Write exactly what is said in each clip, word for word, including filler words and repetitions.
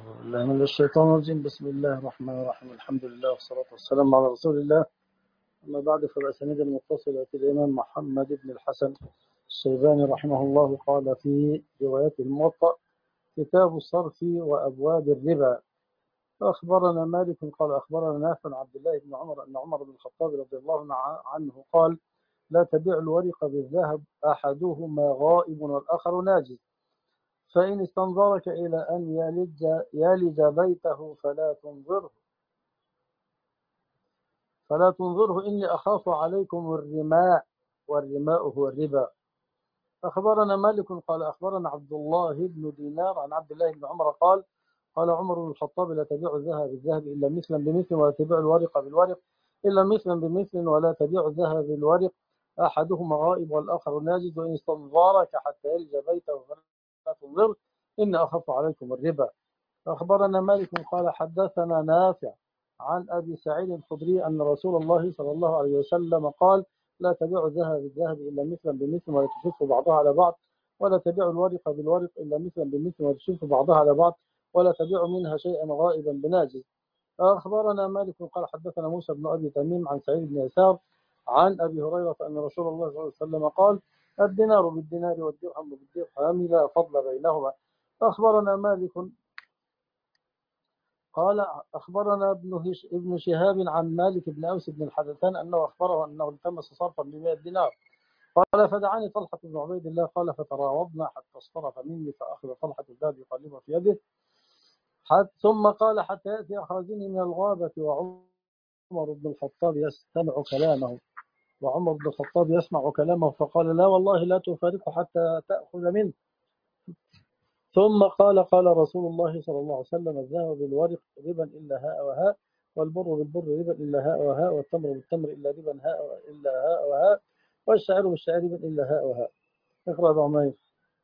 أعوذ بالله من الشيطان الرجيم. بسم الله الرحمن الرحيم. الحمد لله والصلاة والسلام على رسول الله. أما بعد، فالأسانيد المتصلة الإمام محمد بن الحسن الشيباني رحمه الله قال في روايته الموطأ: كتاب الصرف وأبواب الربا. فأخبرنا مالك قال أخبرنا نافع عن عبد الله بن عمر أن عمر بن الخطاب رضي الله عنه قال: لا تبيع الورق بالذهب، أحدهما غائب والآخر ناجز، فإن استنظرك إلى أن يلج, يلج بيته فلا تنظره فلا تنظره إني أخاف عليكم الرماء، والرماء هو الربا. أخبرنا مالك قال أخبرنا عبد الله بن دينار عن عبد الله بن عمر قال: قال عمر بن الخطاب: لا تبيع الذهب بالذهب إلا مثلا بمثل، ولا تبيع الورق بالورق إلا مثلا بمثل، ولا تبيع الذهب بالورق، أحدهما غائب والآخر ناجز، وإن استنظرك حتى يلج بيته فلا تنظره إني أخاف عليكم الربا. أخبرنا مالك قال حدثنا نافع عن أبي سعيد الخدري أن رسول الله صلى الله عليه وسلم قال: لا تبيع الذهب بالذهب إلا مثلا بمثل، ولا تشف بعضها على بعض، ولا تبيع الورق بالورق إلا مثلا بمثل، ولا تشف بعضها على بعض، ولا تبيع منها شيئا غائبا بناجز. أخبرنا مالك قال حدثنا موسى بن أبي تميم عن سعيد بن يسار عن أبي هريرة أن رسول الله صلى الله عليه وسلم قال: الدينار بالدينار والدرهم بالدرهم لا فضل بينهما. أخبرنا مالك قال أخبرنا ابن ابن شهاب عن مالك بن أوس بن الحدثان أنه أخبره أنه التمس صرفا بمئة دينار. قال: فدعاني طلحة بن عبيد الله قال: فتراوضنا حتى اصطرف مني، فأخذ طلحة الباب يقلبه في يده، حتى ثم قال: حتى يأتي أخرجني من الغابة وعمر بن الخطاب يستمع كلامه وعمر بن الخطاب يسمع كلامه فقال: لا والله لا تفارقه حتى تأخذ منه. ثم قال: قال رسول الله صلى الله عليه وسلم: الذهب بالورق ربا إلا هاء وهاء، والبر بالبر ربا إلا هاء وهاء، والتمر بالتمر إلا ربا هاء إلا هاء وهاء، والشعير بالشعير ربا إلا هاء وهاء. اقرأ ضعمين.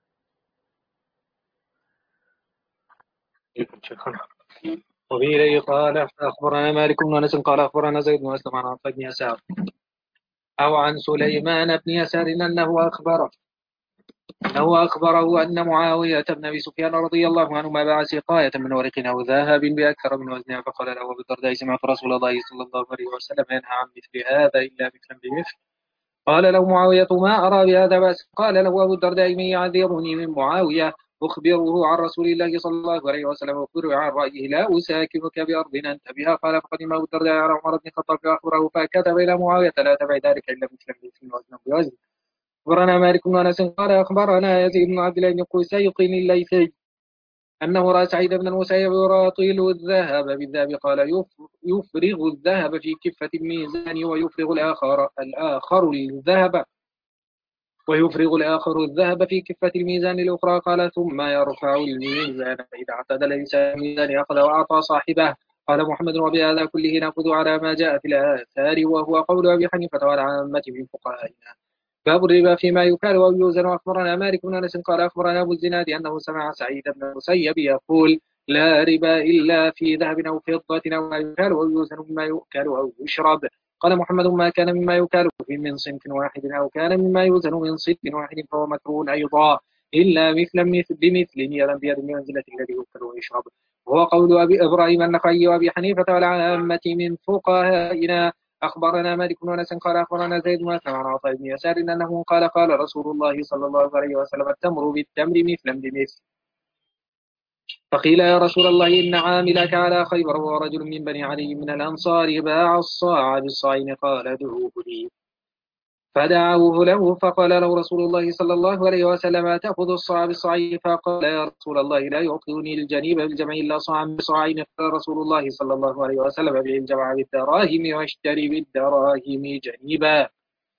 وبه قال أخبرنا مالك بن أنس قال أخبرنا زيد بن أسلم عن عطاء بن يسار أو عن سليمان بن يسار أنه أخبره أنه أخبره أن معاوية بن أبي سفيان رضي الله عنهما باع سقاية من ورق أو ذهب بأكثر من وزنها، فقال له أبو الدرداء: سمعت رسول الله صلى الله عليه وسلم ينهى عن مثل هذا إلا مثلا بمثل. قال له معاوية: ما أرى بهذا بأس. قال له أبو الدرداء: من يعذرني من معاوية أخبره عن رسول الله صلى الله عليه وسلم وأخبره عن رأيه، لا أساكنك بأرض أنت بها. قال: فقدم أبو الدرداء على عمر بن الخطاب فأخبره، فكتب إلى معاوية: لا تبع ذلك إلا مثلا بمثل وزنا بوزن. أخبرنا مالك بن أنس قال أخبرنا يزيد بن عبد الله بن قيسيق الليثي أنه رأى سعيد بن المسيب يراطل الذهب بالذهب، قال: يفرغ الذهب في كفة الميزان ويفرغ الآخر الآخر الذهب ويفرغ الآخر الذهب في كفة الميزان الأخرى. قال: ثم يرفع الميزان، فإذا اعتدل الإنسان الميزان أخذ وأعطى صاحبه. قال محمد: وبهذا كله نأخذ على ما جاء في الآثار، وهو قول أبي حنيفة والعامة من فقهائنا. باب الربا فيما يكال أو يوزن. أخبرنا مالك بن أنس قال أخبرنا أبو الزناد أنه سمع سعيد بن المسيب يقول: لا ربا إلا في ذهب أو فضة أو ما يكال أو يوزن مما يؤكل أو يشرب. قال محمد: ما كان مما يكال من صنف واحد أو كان مما يوزن من صنف واحد فهو مكروه أيضا، إلا مثلا مثل بمثل يدا بيد بمنزلة الذي يؤكل ويشرب. وهو قول أبي إبراهيم النخعي وأبي حنيفة والعامة من فقهائنا. أخبرنا مالك بن أنس قال أخبرنا زيد بن أسلم عن عطاء بن يسار أنه قال: قال رسول الله صلى الله عليه وسلم: التمر بالتمر مثلا بمثل. فقيل: يا رسول الله إن عاملك على خيبر وهو رجل من بني علي من الأنصار باع الصاع بالصاعين، قال: ادعوه لي. فدعوه له، فقال له رسول الله صلى الله عليه وسلم: تأخذ الصاع بالصاع؟ فقال: يا رسول الله لا يعطيني الجنيب بالجمع إلا صاعا بصاعين. قال رسول الله صلى الله عليه وسلم: بيع الجمع بالدراهم واشتري بالدراهم جنيبا.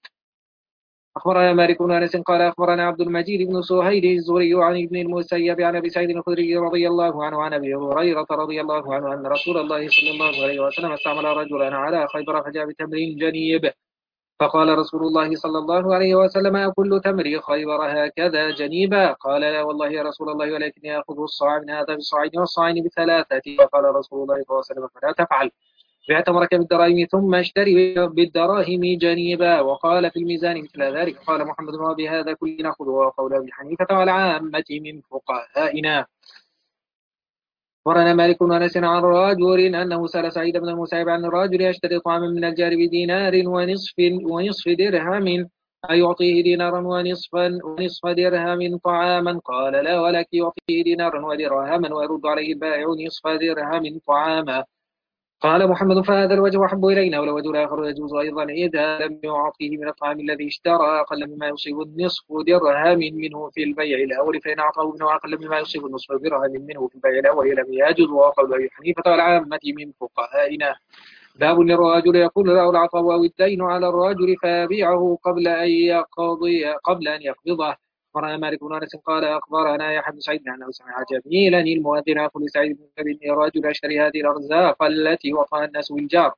أخبرنا مالك بن أنس قال أخبرنا عبد المجيد بن سهيل الزهري عن ابن المسيب عن أبي سعيد الخدري رضي الله عنه عن أبي هريرة رضي الله عنه أن رسول الله صلى الله عليه وسلم استعمل رجلا على خيبر فجاء بتمر جنيب، فقال رسول الله صلى الله عليه وسلم: أكل تمر خيبر هكذا جنيبا؟ قال: لا والله يا رسول الله، ولكن يأخذ الصاع من هذا بالصاعين والصاعين بثلاثة. فقال رسول الله صلى الله عليه وسلم: فلا تفعل، بع تمرك بالدراهم ثم اشتري بالدراهم جنيبا. وقال في الميزان مثل ذلك. قال محمد: وبهذا كل نأخذ وقول أبي حنيفة والعامة من فقهائنا. أخبرنا مالك بن أنس عن رجل أنه سأل سعيد بن المسيب عن الرجل يشتري طعاما من الجار بدينار ونصف ونصف درهم أيعطيه دينارا ونصفا ونصف درهم طعاما؟ قال لا، ولكن يعطيه دينارا ودرهما ويرد عليه البائع نصف درهم طعاما. قال محمد فهذا الوجه أحب إلينا، والوجه الآخر يجوز أيضا إذا لم يعطيه من الطعام الذي اشترى أقل مما يصيب النصف درهم منه في البيع الأول، فإن أعطاه منه أقل مما يصيب النصف درهم منه في البيع الأول لم يجوز، وقول أبي حنيفة والعامة من فقهائنا. باب للرجل يقول له العطاء أو الدين على الرجل فيبيعه قبل أن يقضي قبل أن يقبضه. أخبرنا مالك بن أنس قال أخبرنا يحيى بن سعيد أنه سمع جميلا المؤذن يقول لسعيد بن أبي إني رجل أشتري هذه الأرزاق التي وقع الناس بالجار،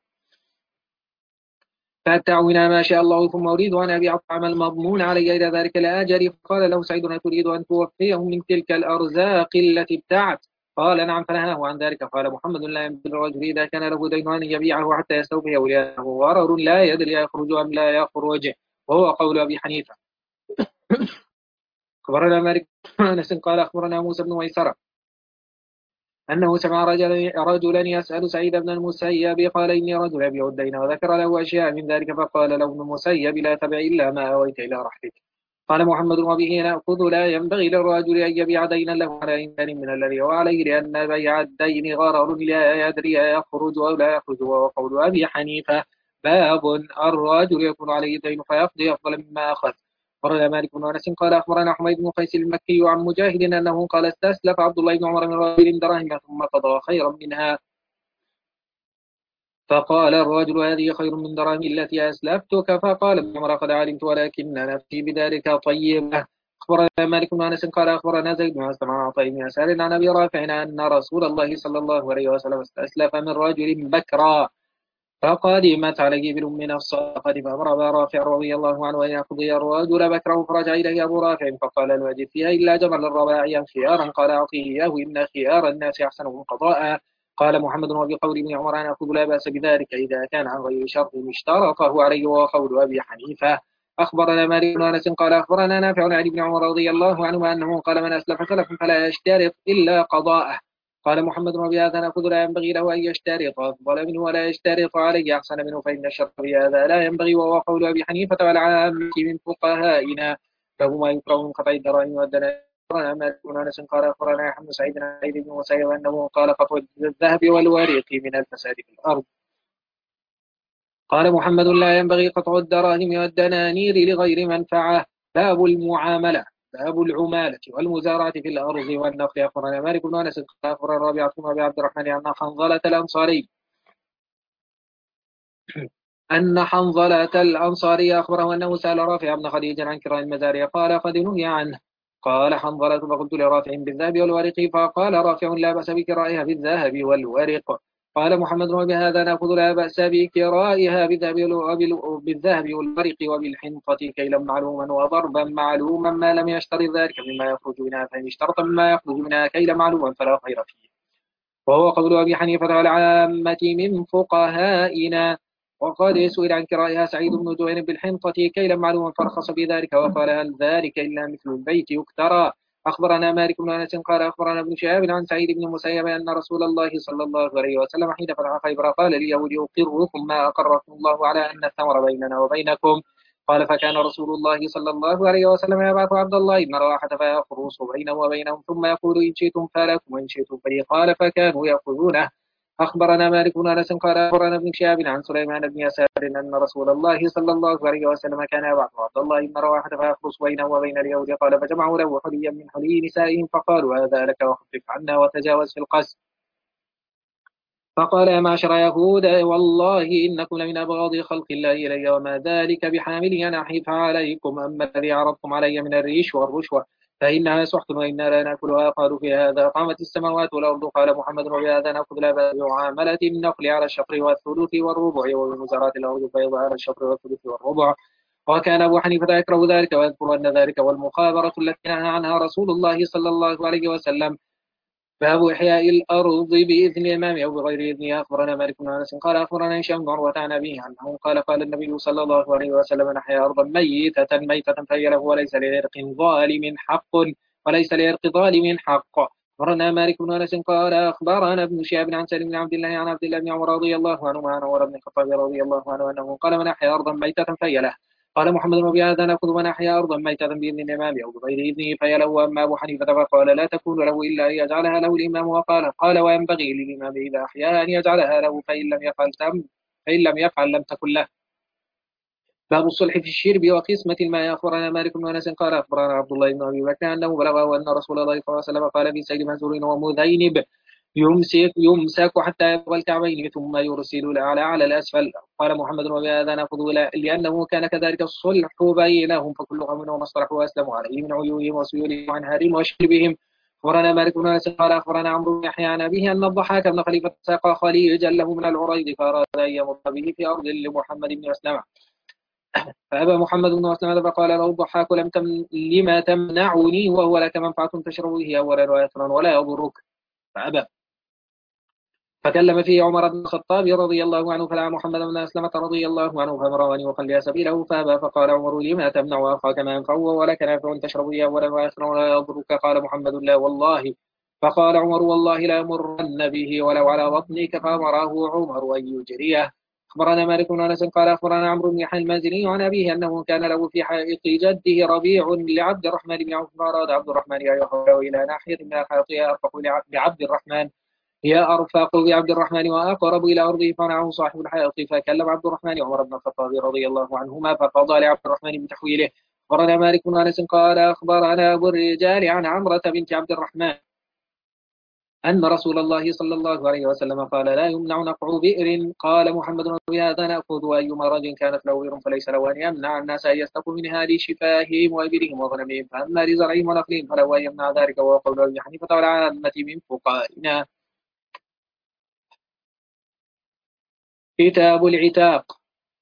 فأتعونا ما شاء الله ثم أريد أن أبيع الطعام المضمون علي إلى ذلك الآجر. فقال له سعيد تريد أن توفيه من تلك الأرزاق التي ابتعت؟ قال نعم، فنهاه عن ذلك. قال محمد لا ينبغي الرجل إذا كان له دين أن يبيعه حتى يستوفيه، ولأنه غرر لا يدري يخرج أم لا يخرج، وهو قول أبي حنيفة. أخبرنا مالك بن أنس قال أخبرنا موسى بن ميسرة أنه سمع رجلا, رجلا يسأل سعيد بن المسيب قال إني رجل أبيع الدين، وذكر له أشياء من ذلك، فقال له ابن المسيب لا تبع إلا ما أويت إلى رحلك. قال محمد وبه نأخذ لا ينبغي للرجل أن يبيع دينا له على إنسان من الذي هو عليه، لأن بيع الدين غرر لا يدري يخرج أو لا يخرج، وهو قول أبي حنيفة. باب الرجل يكون عليه دين فيقضي أفضل مما أخذ. أخبرنا مالك بن أنس قال أخبرنا حميد بن قيس المكي عن مجاهد أنه قال استسلف عبد الله بن عمر من رجل دراهم ثم قضى خيرا منها، فقال الرجل هذه خير من دراهم التي أسلفتك، فقال ابن عمر قد علمت ولكن نفسي بذلك طيبة. أخبرنا مالك بن أنس قال أخبرنا زيد بن أسلم عن عطاء بن يسار عن أبي رافع أن رسول الله صلى الله عليه وسلم استسلف من رجل بكرا، فقدمت عليه إبل من الصدقة، فأمر أبا رافع رضي الله عنه أن يقضي الرجل بكره، فرجع إليه أبو رافع فقال لا أجد فيها إلا جمل الرباعي خيارا، قال أعطيه إياه إن خيار الناس أحسنهم قضاء. قال محمد وفي قول ابن عمر أن أخذ لا بأس بذلك إذا كان عن غير شرط اشترطه عليه، وقول أبي حنيفة. أخبرنا مالك بن أنس قال أخبرنا نافع عن ابن عمر رضي الله عنهما أنه قال من أسلف سلف فلا يشترط إلا قضاءه. قال محمد وبهذا نأخذ لا ينبغي له أن يشترط أفضل منه ولا يشترط عليه أحسن منه، فإن الشرط بهذا لا ينبغي، وهو قول أبي حنيفة والعامة من فقهائنا. فهو ما يكره من قطع الدراهم والدنانير. أخبرنا مالك بن أنس قال أخبرنا يحيى بن سعيد عن سعيد بن مسيب أنه قال قطع الذهب والورق من الفساد في الأرض. قال محمد لا ينبغي قطع الدراهم والدنانير لغير منفعة. باب المعاملة. باب العمالة والمزارعة في الأرض والنخل. أخبرنا مالك بن أنس قال أخبرنا الرابعة بن أبي عبد الرحمن أن حنظلة الأنصاري أن حنظلة الأنصاري أخبره أنه سأل رافع بن خديج عن كراء المزارع، قال قد نهي عنه. قال حنظلة فقلت لرافع بالذهب والورق، فقال رافع لا بأس بكرائها بالذهب والورق. قال محمد وبهذا نأخذ لا بأس بكرائها بالذهب بالذهب والورق وبالحنطة كيلا معلوما وضربا معلوما ما لم يشترط ذلك مما يخرج منها، فإن اشترط مما يخرج منها كيلا معلوما فلا خير فيه، وهو قول أبي حنيفة والعامة من فقهائنا. وقد سئل عن كرائها سعيد بن جبير بالحنطة كيلا معلوما فرخص بذلك، وقال هل ذلك إلا مثل البيت يكترى. أخبرنا مالك بن أنس قال أخبرنا ابن شهاب عن سعيد بن المسيب أن رسول الله صلى الله عليه وسلم حين فتح خيبر قال لليهود أقركم ما أقركم الله على أن الثمر بيننا وبينكم. قال فكان رسول الله صلى الله عليه وسلم يبعث عبد الله بن رواحة فيخرص بينه وبينهم ثم يقول إن شئتم فلكم وإن شئتم فلي، قال فكانوا يأخذونه. أخبرنا مالك بن أنس قال أخبرنا ابن شهاب عن سليمان بن يسار أن رسول الله صلى الله عليه وسلم كان يبعث عبد الله بن رواحة فيخرص بينه وبين اليهود، قال فجمعوا له حليا من حلي نسائهم فقالوا هذا لك وخفف عنا وتجاوز في القسم. فقال يا معشر يهود والله إنكم لمن أبغض خلق الله إلي، وما ذلك بحامل أن أحيف عليكم، أما الذي عرضتم علي من الريش والرشوة فإنها سحت وإنا لا نأكلها. قالوا في هذا قامت السماوات والأرض. قال محمد وبهذا نأخذ لا بأس بعاملة النقل على الشطر والثلث والربع، وبمزارعة الأرض فيضع على الشطر والثلث والربع. وكان أبو حنيفة يكره ذلك ويذكر أن ذلك والمخابرة التي نهى عنها رسول الله صلى الله عليه وسلم. باب إحياء الأرض بإذن الإمام أو بغير إذنه. أخبرنا مالك بن أنس قال أخبرنا هشام بن عروة عن أبيه عنه قال قال النبي صلى الله عليه وسلم نحيا أرضا ميتة ميتة فهي له وليس لعرق ظالم حق وليس لعرق ظالم حق. أخبرنا مالك بن أنس قال أخبرنا ابن شهاب عن سالم بن عبد الله عن عبد الله بن عمر رضي الله عنه وعن عمر بن الخطاب رضي الله عنه أنه قال من أحيا أرضا ميتة فهي له. قال محمد وبهذا نأخذ من أحيا أرضا ميتة بإذن الإمام أو بغير إذنه فهي له. وأما أبو حنيفة فقال لا تكون له إلا أن يجعلها له الإمام. وقال قال وينبغي للإمام إذا أحياها أن يجعلها له فإن لم يفعل تم فإن لم يفعل لم تكن له. باب الصلح في الشرب وقسمة الماء. أخبرنا مالك بن أنس قال أخبرنا عبد الله بن أبي بكر أنه بلغه أن رسول الله صلى الله عليه وسلم قال في سيد مهزول ومذينب يمسك يمسك حتى يبلغ الكعبين ثم يرسل الأعلى على الأسفل. قال محمد وبهذا نأخذ لأنه كان كذلك الصلح بينهم فكل قوم وما اصطلحوا وأسلموا عليه من عيوبهم وسيولهم وعنهارهم وشربهم. أخبرنا مالك بن أنس قال أخبرنا عمرو بن يحيى عن أبيه أن الضحاك بن خليفة ساق خليجا له من العريض فأراد أن يمر به في أرض لمحمد بن مسلمة فأبى محمد بن مسلمة فقال له الضحاك لم تم لما تمنعني وهو لك منفعة تشرب به أولا وآخرا ولا يضرك فأبى. فكلم فيه عمر بن الخطاب رضي الله عنه فدعا محمد بن مسلمة رضي الله عنه فأمره أن يخلي سبيله فأبى. فقال عمر لما تمنع أخاك ما ينفعه ولك نافع تشرب به أولا وآخرا ولا يضرك. قال محمد لا والله. فقال عمر والله لا يمرن به ولو على بطنك. فأمره عمر أن يجريه. أخبرنا مالك بن أنس قال أخبرنا عمرو بن يحيى المازني عن أبيه أنه كان له في حائط جده ربيع لعبد الرحمن بن عوف فأراد عبد الرحمن أن يحوله إلى ناحية من الحائط أرفق بعبد الرحمن هي أرفق بعبد الرحمن وأقرب إلى أرضه فمنعه صاحب الحائط. فكلم عبد الرحمن عمر بن الخطاب رضي الله عنهما فقضى لعبد الرحمن بتحويله. أخبرنا مالك بن أنس قال أخبرنا أبو الرجال عن عمرة بنت عبد الرحمن أن رسول الله صلى الله عليه وسلم قال لا يمنع نقع بئر. قال محمد بهذا نأخذ أيما رجل كانت له بئر فليس له أن يمنع الناس أن يستقوا منها لشفاههم وإبلهم وغنمهم فأما لزرعهم ونخلهم فله أن يمنع ذلك وهو قول أبي حنيفة والعامة من فقهائنا. كتاب العتاق.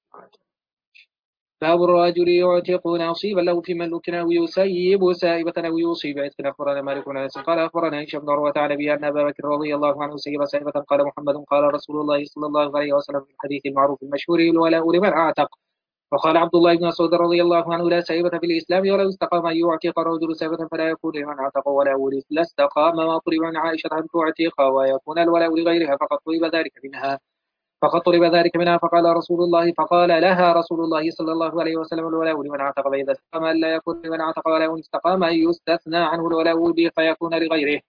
باب الرجل يعتق نصيبا له في مملوك أو يسيب سائبة أو يصيب عتقا. أخبرنا مالك بن أنس قال أخبرنا هشام بن عروة عن أبي أن أبا بكر رضي الله عنه سيب سائبة. قال محمد قال رسول الله صلى الله عليه وسلم في الحديث المعروف المشهور الولاء لمن أعتق. وقال عبد الله بن مسعود رضي الله عنه لا سائبة في الإسلام ولو استقام أن يعتق الرجل سائبة فلا يكون لمن أعتق ولا ورث لا استقام ما طلب عن عائشة أن تعتق ويكون الولاء لغيرها فقد طلب ذلك منها فقد طلب ذلك منها. فقال رسول الله فقال لها رسول الله صلى الله عليه وسلم الولاء لمن اعتق فإذا استقام أن لا يكون لمن اعتق ولاء استقام أن يستثنى عنه الولاء به فيكون لغيره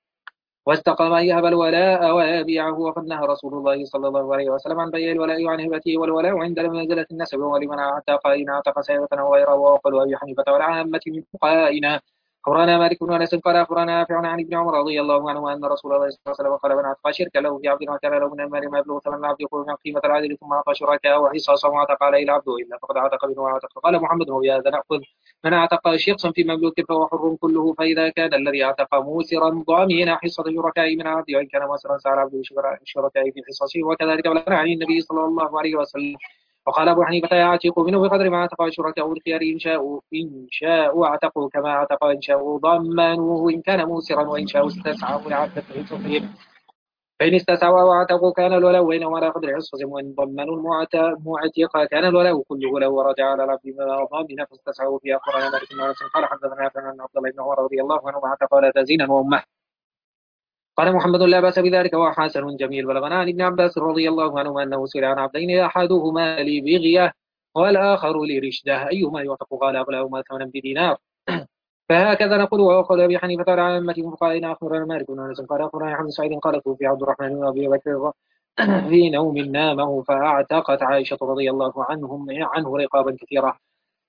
واستقام أن يهب الولاء ويبيعه. وقد نهى رسول الله صلى الله عليه وسلم عن بيع الولاء وعن هبته والولاء عند منزلة النسب ولمن اعتق إن اعتق سائبة أو غيره. وقال أبي حنيفة والعامة من فقهائنا. أخبرنا مالك بن أنس قال أخبرنا نافع عن ابن عمر رضي الله عنه أن رسول الله صلى الله عليه وسلم قال من اعتق شركا له في عبد وكان له من المال ما يبلغ ثمن العبد يقول من قيمة العدل ثم أعطى شركاء وحصاصا واعتق عليه العبد إلا فقد اعتق منه واعتق. قال محمد هو بهذا نأخذ من اعتق شخصا في مملوك فهو حر كله. فإذا كان الذي اعتق موسرا ضامنا حصة شركائه من العبد وإن كان موسرا سعى العبد شركائه في حصصه وكذلك بلغنا عن النبي صلى الله عليه وسلم. وقال أبو حنيفة يعتق منه بقدر ما اعتق شركاء الخيار إن شاءوا إن شاءوا اعتقوا كما اعتق إن شاءوا ضمنوه إن كان موسرا وإن شاءوا استسعوا لعبد حصتهم فإن استسعوا واعتقوا كان الولاء بينهم على قدر حصتهم وإن ضمنوا المعتق كان الولاء كله له ورجع على العبد ما ضامن فاستسعوا في. أخبرنا مالك بن أنس قال حدثنا عن عبد الله بن عمر رضي الله عنه اعتق ولا تزينا وأمه. قال محمد لا بأس بذلك وحسن جميل. بلغنا عن ابن عباس رضي الله عنهما أنه سئل عن عبدين أحدهما لبغية والآخر لرشده أيهما يعتق قال أغلاهما ثمنا بدينار. فهكذا نقول وقال أبي حنيفة على عامة فقهائنا. أخبرنا مالك بن أنس قال أخبرنا عن سعيد قال توفي عبد الرحمن بن أبي بكر في نوم نامه فأعتقت عائشة رضي الله عنهم عنه رقابا كثيرة.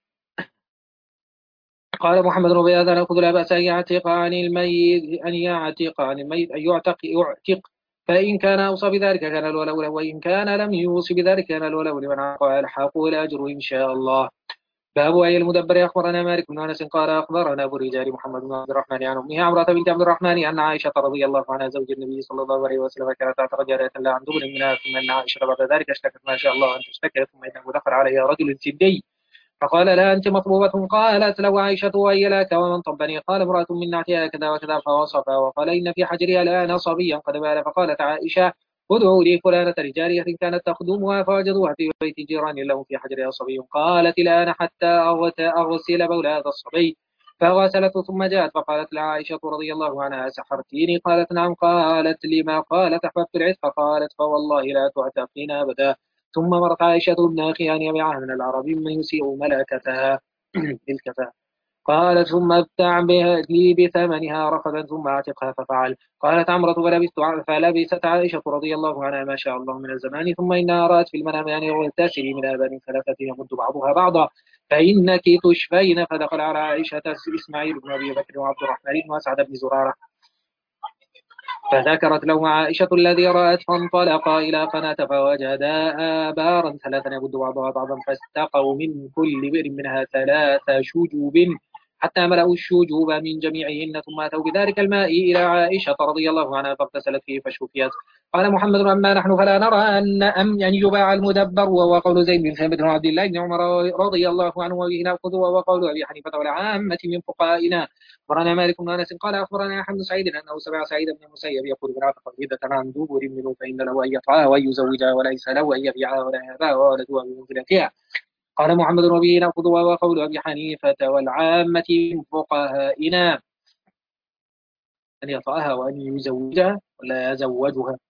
قال محمد رضي الله عنه لا بأس أن يعتق عن الميت أن يعتق عن الميت أن يعتق يعتق فإن كان أوصى بذلك كان الولاء له وإن كان لم يوصي بذلك كان الولاء لمن عاق ويلحقه الأجر إن شاء الله. باب أي المدبر. أخبرنا مالك بن أنس قال أخبرنا أبو الرجال محمد بن عبد الرحمن عن أمها عمرة بنت عبد الرحمن أن عائشة رضي الله عنها زوج النبي صلى الله عليه وسلم كانت تعتق جارية لا عن دبر منها ثم أن عائشة بعد ذلك اشتكت ما شاء الله أن تشتكي ثم إنه دخل عليها رجل سدي فقال لا أنت مطلوبة. قالت له عائشة وهي لك ومن طبني؟ قال امرأة من نعتها كذا وكذا فوصفها وقال إن في حجرها الآن صبيا قد بال. فقالت عائشة ادعوا لي فلانة لجارية كانت تخدمها فوجدوها في بيت جيران لهم في حجرها صبي. قالت الآن حتى أغسل بول هذا الصبي فغسلته ثم جاءت فقالت لها عائشة رضي الله عنها سحرتيني؟ قالت نعم. قالت لما؟ قالت أحببت العتق. قالت فوالله لا تعتقين أبدا. ثم مرت عائشة ابن أخي أن يبيعها من العرب ممن يسيء ملكتها ملكتها. قالت ثم ابتع بها لي بثمنها رقبا ثم اعتقها ففعل. قالت عمرة فلبست فلبست عائشة رضي الله عنها ما شاء الله من الزمان ثم إنها رأت في المنام أن اغتسلي من آبان ثلاثة يمد بعضها بعضا فإنك تشفين. فدخل على عائشة إسماعيل بن أبي بكر وعبد الرحمن بن وسعد بن زرارة فذكرت له عائشة الذي رأت فانطلقا إلى قناة فوجدا آبارا ثلاثا يمد بعضها بعضا فاستقوا من كل بئر منها ثلاث شجوب حتى ملأوا الشجوب من جميعهن ثم أتوا بذلك الماء إلى عائشة رضي الله عنها فاغتسلت فيه فشفيت. قال محمد أما نحن فلا نرى أن أم يعني يباع المدبر وهو قول زيد بن ثابت وعبد الله بن عمر رضي الله عنه وبه نأخذ وهو قول أبي حنيفة والعامة من فقهائنا. أخبرنا مالك بن أنس قال أخبرنا أحمد سعيد أنه سمع سعيد بن المسيب يقول من أعتق فريدة عن دبر منه فإن له أن يطعها وأن يزوجها وليس له أن يبيعها ولا يهبها وولدها بمنزلتها. قال محمد وبه نأخذ وهو قول أبي حنيفة والعامة من فقهائنا أن يطعها وأن يزوجها ولا يزوجها.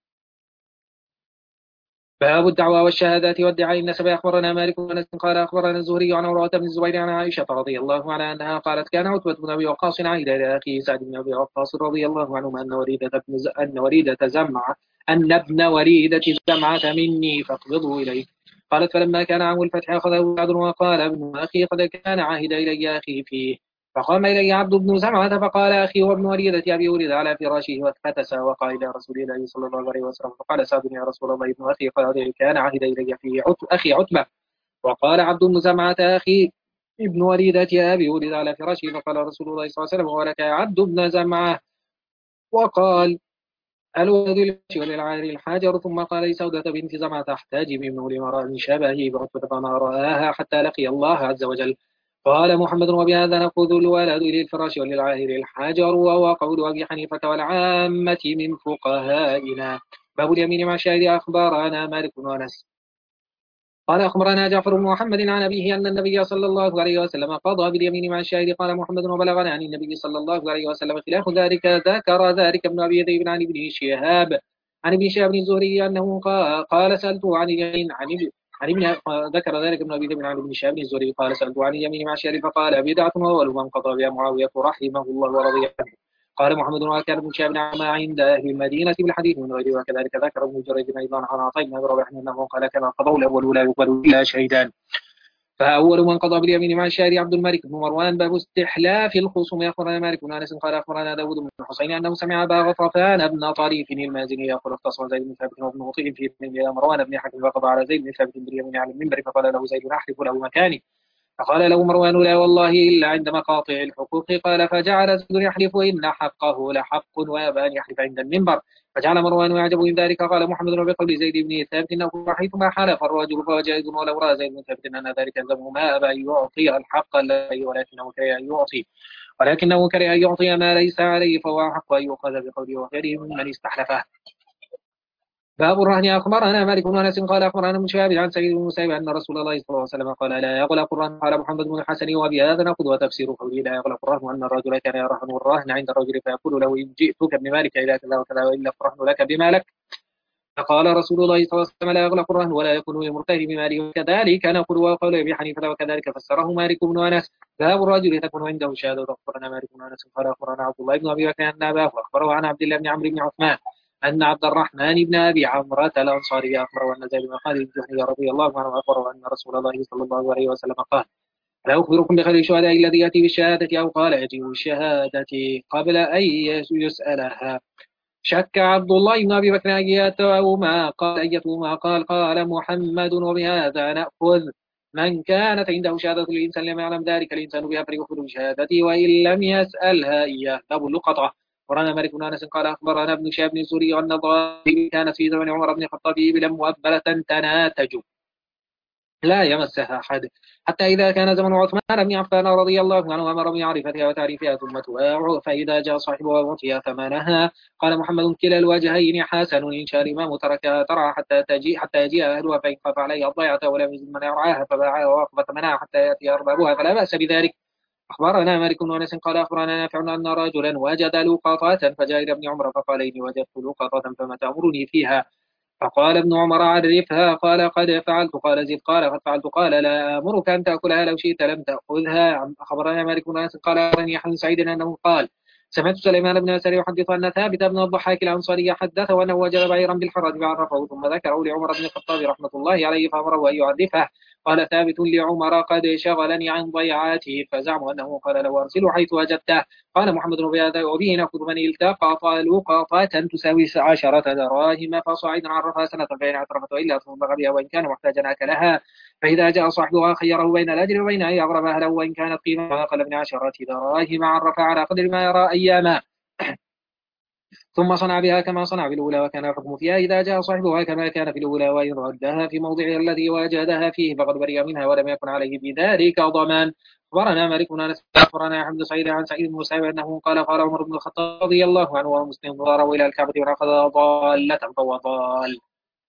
باب الدعوى والشهادات والدعاء النسب. أخبرنا مالك بن أنس قال أخبرنا الزهري عن عروة بن الزبير عن عائشة رضي الله عنها أنها قالت كان عتبة بن أبي وقاص عائد إلى أخيه سعد بن أبي وقاص رضي الله عنهما أن وريدة بن ز... أن وريدة زمعة أن ابن وريدة زمعة مني فاقبضه إليه. قالت فلما كان عام الفتح أخذه سعد وقال ابن أخي قد كان عهد إلي أخي فيه. فقام إلي عبد بن زمعة فقال أخي وابن وليدة أبي ولد على فراشه وافتتسا وقال إلى رسول الله صلى الله عليه وسلم فقال سعد يا رسول الله ابن أخي قد كان عهد إلي فيه أخي عتبة. وقال عبد بن زمعة أخي ابن وليدة أبي ولد على فراشه. فقال رسول الله صلى الله عليه وسلم ولك يا عبد بن زمعة. وقال الولد للمشي وللعار الحاجر. ثم قال لسودة بنت زمعة تحتاج منه لمرأة شبهه بعتبة فما رآها حتى لقي الله عز وجل. قال محمد وبهذا نأخذ الولد للفراش وللعاهر الحجر وهو قول أبي حنيفة والعامة من فقهائنا. باب اليمين مع الشاهد. أخبرنا مالك بن أنس قال أخبرنا جعفر بن محمد عن أبيه أن النبي صلى الله عليه وسلم قضى باليمين مع الشاهد. قال محمد وبلغنا عن النبي صلى الله عليه وسلم خلاف ذلك. ذكر ذلك ابن أبي ذئب عن ابن شهاب عن ابن شهاب الزهري أنه قال سألته عن اليمين عن ابن عن ابن ذكر ذلك ابن أبي ذئب عن ابن شهاب الزهري قال سألته عن اليمين مع الشاهد فقال بدعة وأول من قضى بها معاوية رحمه الله ورضي عنه. قال محمد وكان ابن شهاب ما عند أهل المدينة بالحديث من غيره. وكذلك ذكر ابن جريج أيضا عن عطاء بن أبي رباح أنه قال كما قضوا الأول لا يقبل إلا شهيدان. فأول من قضى باليمين مع الشاهد عبد الملك بن مروان. باب استحلاف الخصوم. أخبرنا مالك بن أنس قال أخبرنا داود بن الحسين أنه سمع أبا غطفان بن طريف المازني يقول اختصم زيد بن ثابت وابن مطيع في إلى مروان بن حكم فقضى على زيد بن ثابت باليمين على المنبر فقال له زيد أحلف له مكاني. فقال له مروان لا والله إلا عند مقاطع الحقوق. قال فجعل زيد يحلف إن حقه لحق ويأبى أن يحلف عند المنبر. فجعل مروان يعجب من ذلك. قال محمد وبقول زيد بن ثابت إنه حيثما حلف الرجل فهو جائز ولو رأى زيد بن ثابت أن ذلك يلزمه ما أبى أن يعطي الحق الذي ولكنه كره أن يعطي ولكنه كره أن يعطي ما ليس عليه فهو حق أن يؤخذ بقوله وغيره ممن استحلفه. باب الرهن. أخبرنا مالك بن أنس قال أخبرنا ابن شهاب عن سعيد بن المسيب أن رسول الله صلى الله عليه وسلم قال لا يغلق الرهن. قال محمد بن الحسن وبهذا نأخذ وتفسير قوله لا يغلق الرهن أن الرجل كان يرهن الرهن عند الرجل فيقول له إن جئتك بمالك إلى كذا وكذا وإلا الرهن لك بمالك. فقال رسول الله صلى الله عليه وسلم لا يغلق الرهن ولا يكون للمرتهن بماله. وكذلك نقول وقول أبي حنيفة وكذلك فسره مالك بن أنس. باب الرجل تكون عنده شهادة. أخبرنا مالك بن أنس قال أخبرنا عبد الله بن أبي بكر أن أباه أخبره عن عبد الله بن عمرو بن عثمان أن عبد الرحمن بن أبي عمرة الأنصاري أخبره أن زيد بن خالد الجهني رضي الله عنه أخبره أن رسول الله صلى الله عليه وسلم قال لا أخبركم بخير الشهداء الذي يأتي بالشهادة أو قال يجيء بالشهادة قبل أن يسألها. شك عبد الله بن أبي بكر أيتهما قال أيتهما قال قال محمد وبهذا نأخذ. من كانت عنده شهادة الإنسان لم يعلم ذلك الإنسان بها فليخبر بشهادته وإن لم يسألها إياه. باب اللقطة. أخبرنا مالك بن أنس قال أخبرنا ابن شهاب بن الزهري أن ضرائب كانت في زمن عمر بن الخطاب إبلا مؤبلة تناتج لا يمسها أحد حتى إذا كان زمن عثمان بن عفان رضي الله عنه أمر بمعرفتها وتعريفها ثم تباع فإذا جاء صاحبها وأعطيها ثمنها. قال محمد كلا الوجهين حسن إن شاء الإمام تركها ترعى حتى تجيء حتى يجيء أهلها فإن خاف عليها الضيعة ولم يجد من يرعاها فباعها وأخذ ثمنها حتى يأتي أربابها فلا بأس بذلك. أخبرنا مالك بن أنس قال أخبرنا نافع أن رجلا وجد لقطة فجاء إلى ابن عمر فقال إني وجدت لقطة فما تأمرني فيها؟ فقال ابن عمر عرفها. قال قد فعلت. قال زيد قال قد فعلت. قال لا أمرك أن تأكلها لو شئت لم تأخذها. أخبرنا مالك بن أنس قال أخبرني يحيى بن سعيد أنه قال سمعت سليمان بن يسار يحدث أن ثابت بن الضحاك الأنصاري حدثه أنه وجد بعيرا بالحرة فعرفه ثم ذكره لعمر بن الخطاب رحمة الله عليه فأمره أن يعرفه. قال ثابت لعمر قد شغلني عن ضيعاته فزعم أنه قال له أرسله حيث وجدته. قال محمد بن هذا وبه نأخذ من التقط لقطة تساوي عشرة دراهم فصاعدا عرفها سنة فإن اعترفت وإلا ثم بغى بها وإن كان محتاجا أكلها. فإذا جاء صاحبها خيره بين الأجر وبين أن يغرم أهله وإن كانت قيمة أقل من عشرة دراهم عرف على قدر ما يرى أياما ثم صنع بها كما صنع بالأولى وكان الحكم فيها إذا جاء صاحبها كما كان في الأولى وإن ردها في موضعها الذي وجدها فيه فقد برئ منها ولم يكن عليه بذلك ضمان. أخبرنا مالك بن أنس أخبرنا أحمد سعيد عن سعيد بن مسيب أنه قال قال عمر بن الخطاب رضي الله عنه ومسلم ضاره إلى الكعبة وأخذ ضالة فهو ضال.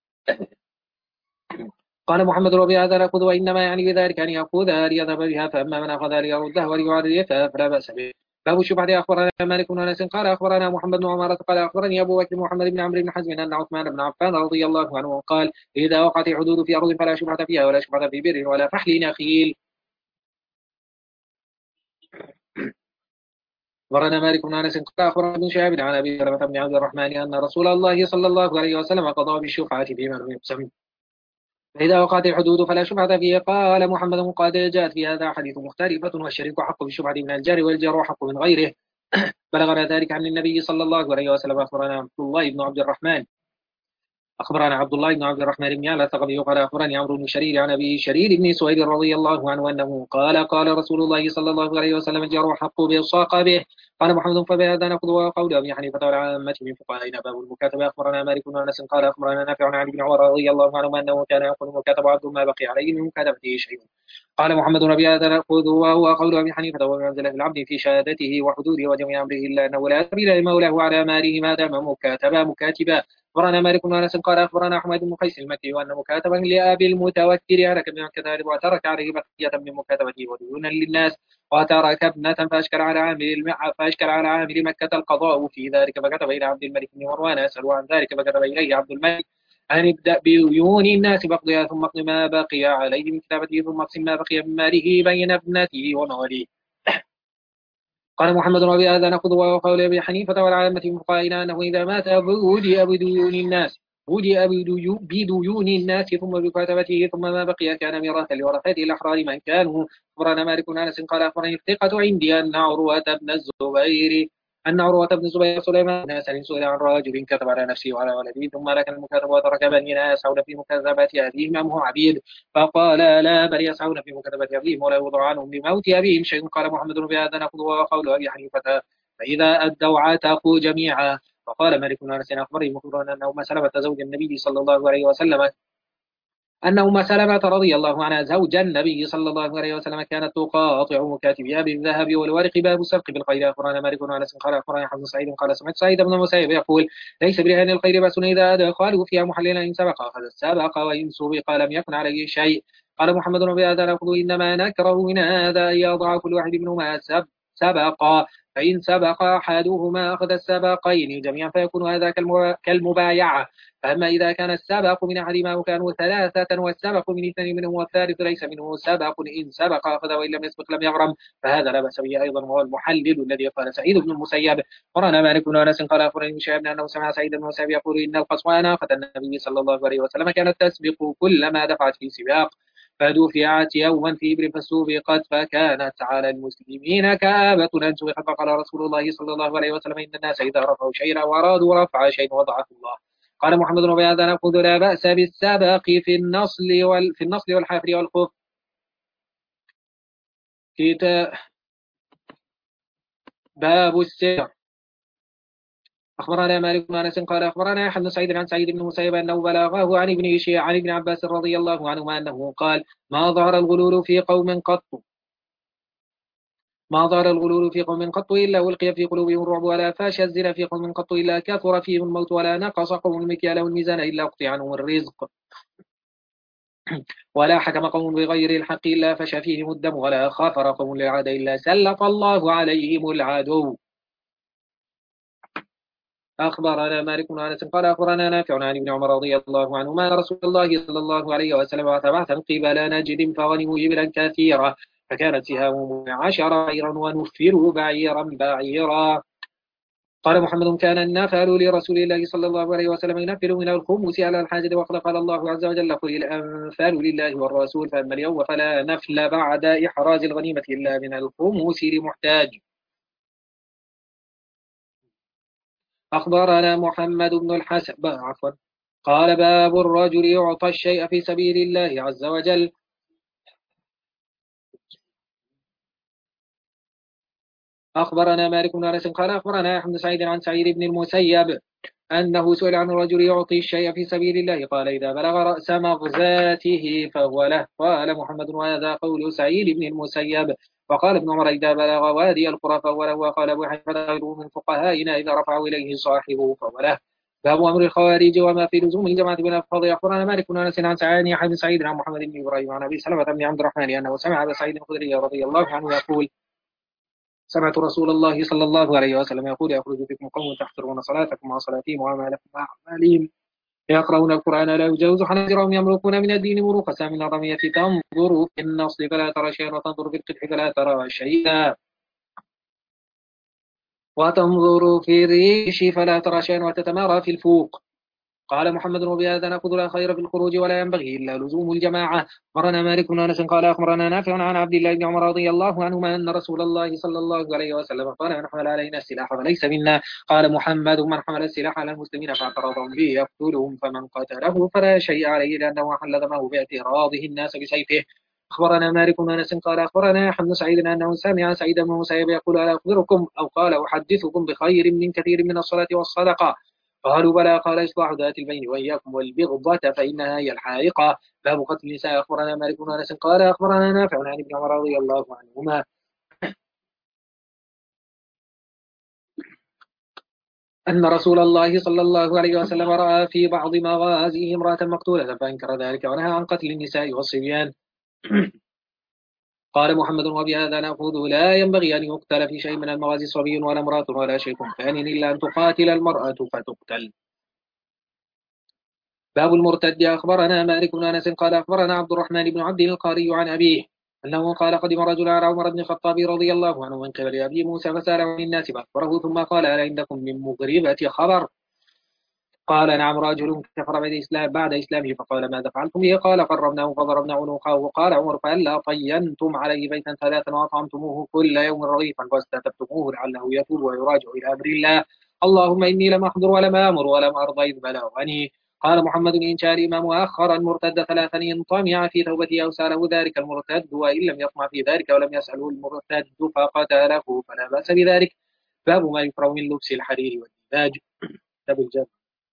قال محمد ربي هذا نأخذ وإنما يعني بذلك أن يأخذها ليذهب بها فأما من أخذها ليردها وليعرفها فلا بأس به. باب الشبهة. أخبرنا مالك بن أنس قال أخبرنا محمد بن عمارة قال أخبرني أبو بكر محمد بن عمرو بن حزم أن عثمان بن عفان رضي الله عنه قال إذا وقعت الحدود في أرض فلا شبهة فيها ولا شبهة في بر ولا فحل نخيل. أخبرنا مالك بن أنس قال أخبرنا ابن شهاب عن أبي سلمة بن عبد الرحمن أن رسول الله صلى الله عليه وسلم قضى بالشفعة فيما لم يقسم فإذا وقعت الحدود فلا شبهة فيه. قال محمد قد جاءت في هذا حديث مختلفة والشريك حق بالشبهة من الجار والجار حق من غيره. بلغنا ذلك عن النبي صلى الله عليه وسلم. أخبرنا عبد الله بن عبد الرحمن أخبرنا عبد الله بن عبد الرحمن بن يعلى الثقفي قال أخبرني عمرو بن شرير عن أبي شرير بن سويد رضي الله عنه أنه قال قال رسول الله صلى الله عليه وسلم الجار حق بالصاق به. قال محمد فبهذا نأخذ وقول أبي حنيفة والعامة من فقهائنا باب المكاتبة. أخبرنا مالك بن أنس قال أخبرنا نافع عن ابن عمر رضي الله عنه أنه كان يأخذ المكاتب عبد ما بقي عليه من مكاتبته شيء. قال محمد ربي هذا نأخذ وهو قول أبي حنيفة ومنزلة العبد في شهادته وحدوده وجميع أمره إلا أنه لا سبيل لمولاه على ماله ما دام مكاتبا مكاتبا. أخبرنا مالك بن أنس قال أخبرنا أحمد بن قيس المكي وأن مكاتبا لأبي المتوكل هلك بمكة وترك عليه بقية من مكاتبته وديونا للناس وترك ابنة فأشكل على عامل فأشكل على عامل مكة القضاء في ذلك فكتب إلى عبد الملك بن مروان يسأل عن ذلك فكتب إليه عبد الملك أن ابدأ بديون الناس بقضها ثم اقض ما بقي عليه من كتابته ثم اقسم ما بقي من ماله بين ابنته ومواليه. قال محمد ربي هذا نأخذ وقول أبي حنيفة والعامة من فقهائنا أنه إذا مات ودي بديون الناس ودي بديون الناس ثم بكتابته ثم ما بقي كان ميراثا لورثته الأحرار من كانوا. أخبرنا مالك بن أنس قال أخبرني الثقة عندي أن عروة بن الزبير أن عروة بن الزبير سليمان بن أسد سئل عن رجل كتب على نفسه وعلى ولده ثم لكن المكاتبة وترك بنينا يسعون في مكاتبات أبيهم أم هم عبيد فقال لا بل يسعون في مكاتبة أبيهم ولا يوضع عنهم بموت أبيهم شيء. قال محمد بهذا نأخذ وقول أبي حنيفة فإذا أدوا عتقوا جميعا. فقال مالك بن أنس أخبرني مخبرا أن أم سلمة زوج النبي صلى الله عليه وسلم أن أم سلمة رضي الله عنها زوج النبي صلى الله عليه وسلم كانت تقاطع مكاتبها بالذهب والورق باب السرق بالخير. أخبرنا مالك بن أنس قال أخبرنا حسن سعيد قال سمعت سعيد بن المسيب يقول ليس برهان الخير بأس إذا أدخلوا فيها محللا إن سبق أخذ السابق وإن سبق لم يكن عليه شيء. قال محمد بهذا نأخذ إنما نكره من هذا أن يضع كل واحد منهما سبق فإن سبق أحدهما أخذ السابقين جميعا فيكون هذا كالمبايعة. فأما إذا كان السابق من أحدهما وكانوا ثلاثة والسابق من اثنين منهم والثالث ليس منه سابق إن سبق أخذ وإن لم يسبق لم يغرم فهذا لا بأس به أيضا وهو المحلل الذي قال سعيد بن المسيب. قرأنا مالك بن أنس قال أخبرني بن شهاب أنه سمع سعيد بن المسيب يقول إن القصوى ناقة النبي صلى الله عليه وسلم كانت تسبق كلما دفعت في سباق فدفعت يوما في إبر فسبقت فكانت على المسلمين كآبة أن سبقت. فقال رسول الله صلى الله عليه وسلم إن الناس إذا رفعوا شيئا وأرادوا رفع شيء وضعه الله. قال محمد بن هذا نأخذ لا بأس بالسبق في النصل وال في النصل والحفر والخف. كتاب باب السر. أخبرنا مالك بن أنس قال أخبرنا أحمد بن سعيد عن سعيد بن مسيب أنه بلغه عن ابن شيع عن ابن عباس رضي الله عنهما أنه قال ما ظهر الغلول في قوم قط ما ظهر الغلول في قوم قط إلا ألقي في قلوبهم الرعب ولا فاش الزنا في قوم قط إلا كثر فيهم الموت ولا نقص قوم المكيال والميزان إلا قطع عنهم الرزق. ولا حكم قوم بغير الحق إلا فشى فيهم الدم ولا خافر قوم للعدو إلا سلط الله عليهم العدو. أخبرنا مالك بن أنس قال أخبرنا نافع عن ابن عمر رضي الله عنهما أن رسول الله صلى الله عليه وسلم بعث بعثا قبل نجد فغنموا إبلا كثيرة فكانت سهامهم عشر بعيرا ونفروا بعيرا بعيرا. قال محمد كان النفل لرسول الله صلى الله عليه وسلم ينفل من الخمس على الحاجة وقد قال الله عز وجل قل الأنفال لله والرسول فأما اليوم فلا نفل بعد إحراز الغنيمة إلا من الخمس لمحتاج. أخبرنا محمد بن الحسن عفوا قال باب الرجل يعطى الشيء في سبيل الله عز وجل. أخبرنا مالك بن أنس قال أخبرنا أحمد سعيد عن سعيد بن المسيب أنه سئل عن الرجل يعطي الشيء في سبيل الله قال إذا بلغ رأس مغزاته فهو له. قال محمد وهذا قول سعيد بن المسيب. وقال ابن عمر إذا بلغ وادي القرى فهو له. وقال أبو حنيفة غيره من فقهائنا إذا رفعه إليه صاحبه فهو له. باب أمر الخوارج وما في لزوم الجماعة بن الفضل. أخبرنا مالك بن أنس عن سعيد بن سعيد عن محمد بن إبراهيم عن أبي سلمة بن عبد الرحمن أنه سمع أبا سعيد الخدري رضي الله عنه يقول سمعت رسول الله صلى الله عليه وسلم يقول يخرج بكم قوم تحقرون صلاتكم مع صلاتهم وأعمالكم مع أعمالهم يقرؤون القرآن لا يجاوز حناجرهم يملكون من الدين مروق سام من الرمية تنظر في النصل فلا ترى شيئا وتنظر في القدح فلا ترى شيئا وتنظر في الريش فلا ترى شيئا وتتمارى في الفوق. قال محمد وبهذا نأخذ لا خير في الخروج ولا ينبغي إلا لزوم الجماعة. أخبرنا مالك بن أنس قال أخبرنا نافع عن عبد الله بن عمر رضي الله عنهما أن رسول الله صلى الله عليه وسلم قال من حمل علينا السلاح فليس منا. قال محمد من حمل السلاح على المسلمين فاعترضهم به يقتلهم فمن قتله فلا شيء عليه لأنه حل دمه باعتراضه الناس بسيفه. أخبرنا مالك بن أنس قال أخبرنا أحمد سعيد أنه سمع سعيد بن مسيب يقول ألا أخبركم أو قال أحدثكم بخير من كثير من الصلاة والصدقة. قالوا بلى. قال إصلاح ذات البين وإياكم والبغضة فإنها هي الحائقة. باب قتل النساء. أخبرنا مالك بن أنس قال أخبرنا نافع عن ابن عمر رضي الله عنهما أن رسول الله صلى الله عليه وسلم رأى في بعض مغازيه امرأة مقتولة فأنكر ذلك ونهى عن قتل النساء والصبيان. قال محمد وبهذا نأخذ لا ينبغي أن يقتل في شيء من المغازي صبي ولا امرأة ولا شيء ثانٍ إلا أن تقاتل المرأة فتقتل. باب المرتد. أخبرنا مالك بن أنس قال أخبرنا عبد الرحمن بن عبد القاري عن أبيه أنه قال قدم رجل على عمر بن الخطاب رضي الله عنه من قبل أبي موسى فسأل عن الناس فأخبره ثم قال ألا عندكم من مغربة خبر؟ قال نعم رجل كفر بعد إسلام بعد إسلامه فقال ماذا فعلتم به؟ قال قربناه فضربنا عنقه. قال عمر فألا طينتم عليه بيتا ثلاثا وأطعمتموه كل يوم رغيفا واستتبتموه لعله يتوب ويراجع إلى أمر الله. اللهم إني لم أحضر ولم آمر ولم أرضى إذ بلغني. قال محمد إن شاء الإمام مؤخرا مرتد ثلاثا إن طمع في توبته أو سأله ذلك المرتد وإن لم يطمع في ذلك ولم يسأله المرتد فقتله فلا بأس بذلك. باب ما يكره من لبس الحرير والديباج. كتاب الجامع.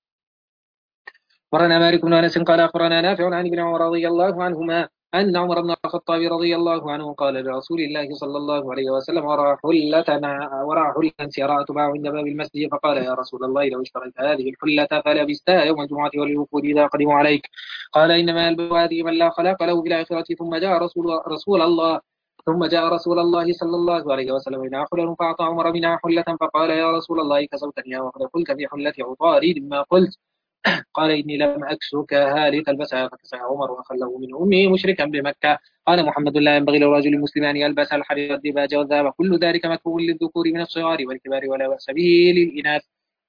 أخبرنا مالك بن أنس قال أخبرنا نافع عن ابن عمر رضي الله عنهما أن عمر بن الخطاب رضي الله عنه قال لرسول الله صلى الله عليه وسلم ورى حلة ورى حلة سيراء تباع عند باب المسجد فقال يا رسول الله لو اشتريت هذه الحلة فلبستها يوم الجمعة وللوفود إذا قدموا عليك. قال إنما يلبس هذه من لا خلاق له في الآخرة. ثم جاء رسول, رسول الله ثم جاء رسول الله صلى الله عليه وسلم إلى حلل فأعطى عمر منها حلة فقال يا رسول الله كسوتني وقد قلت في حلة عطارد ما قلت. قال إني لم أكسكها لتلبسها فكساها عمر وخله من أمه مشركا بمكة. قال محمد لا ينبغي لرجل مسلم أن يلبس الحرير والديباج والذهب كل ذلك مكروه للذكور من الصغار والكبار ولا بأس به للإناث.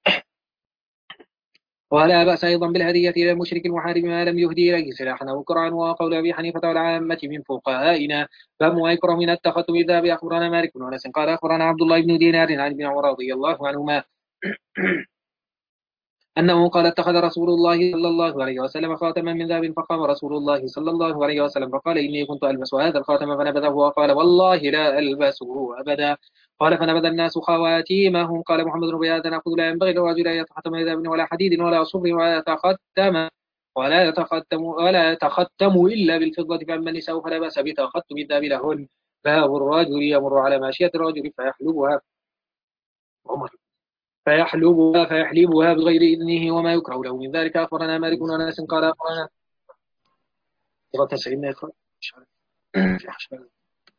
ولا بأس أيضا بالهدية إلى المشرك المحارب ما لم يهدي إليه سلاحا أو كرعا وقول أبي حنيفة والعامة من فقهائنا. باب ما يكره من التختم الذهب. أخبرنا مالك بن أنس قال أخبرنا عبد الله بن دينار عن ابن عمر رضي الله عنهما أنه قال اتخذ رسول الله صلى الله عليه وسلم خاتما من ذهب فقام رسول الله صلى الله عليه وسلم فقال إني كنت ألبس هذا الخاتم فنبذه وقال والله لا ألبسه أبدا. قال فنبذ الناس خواتيمهم. قال محمد بهذا نأخذ لا ينبغي للرجل أن يتختم من ذهب ولا حديد ولا صفر ولا يتختم ولا يتختم ولا يتختم إلا بالفضة فأما النساء فلا بأس بتختم الذهب لهن. باب الرجل يمر على ماشية الرجل فيحلبها عمر فيحلبها فيحلبها بغير إذنه وما يكره له من ذلك. أخبرنا مالك بن أنس قال أخبرنا مرة تسعين يا إخوان مش عارف في حشرة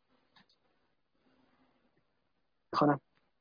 إخوانا.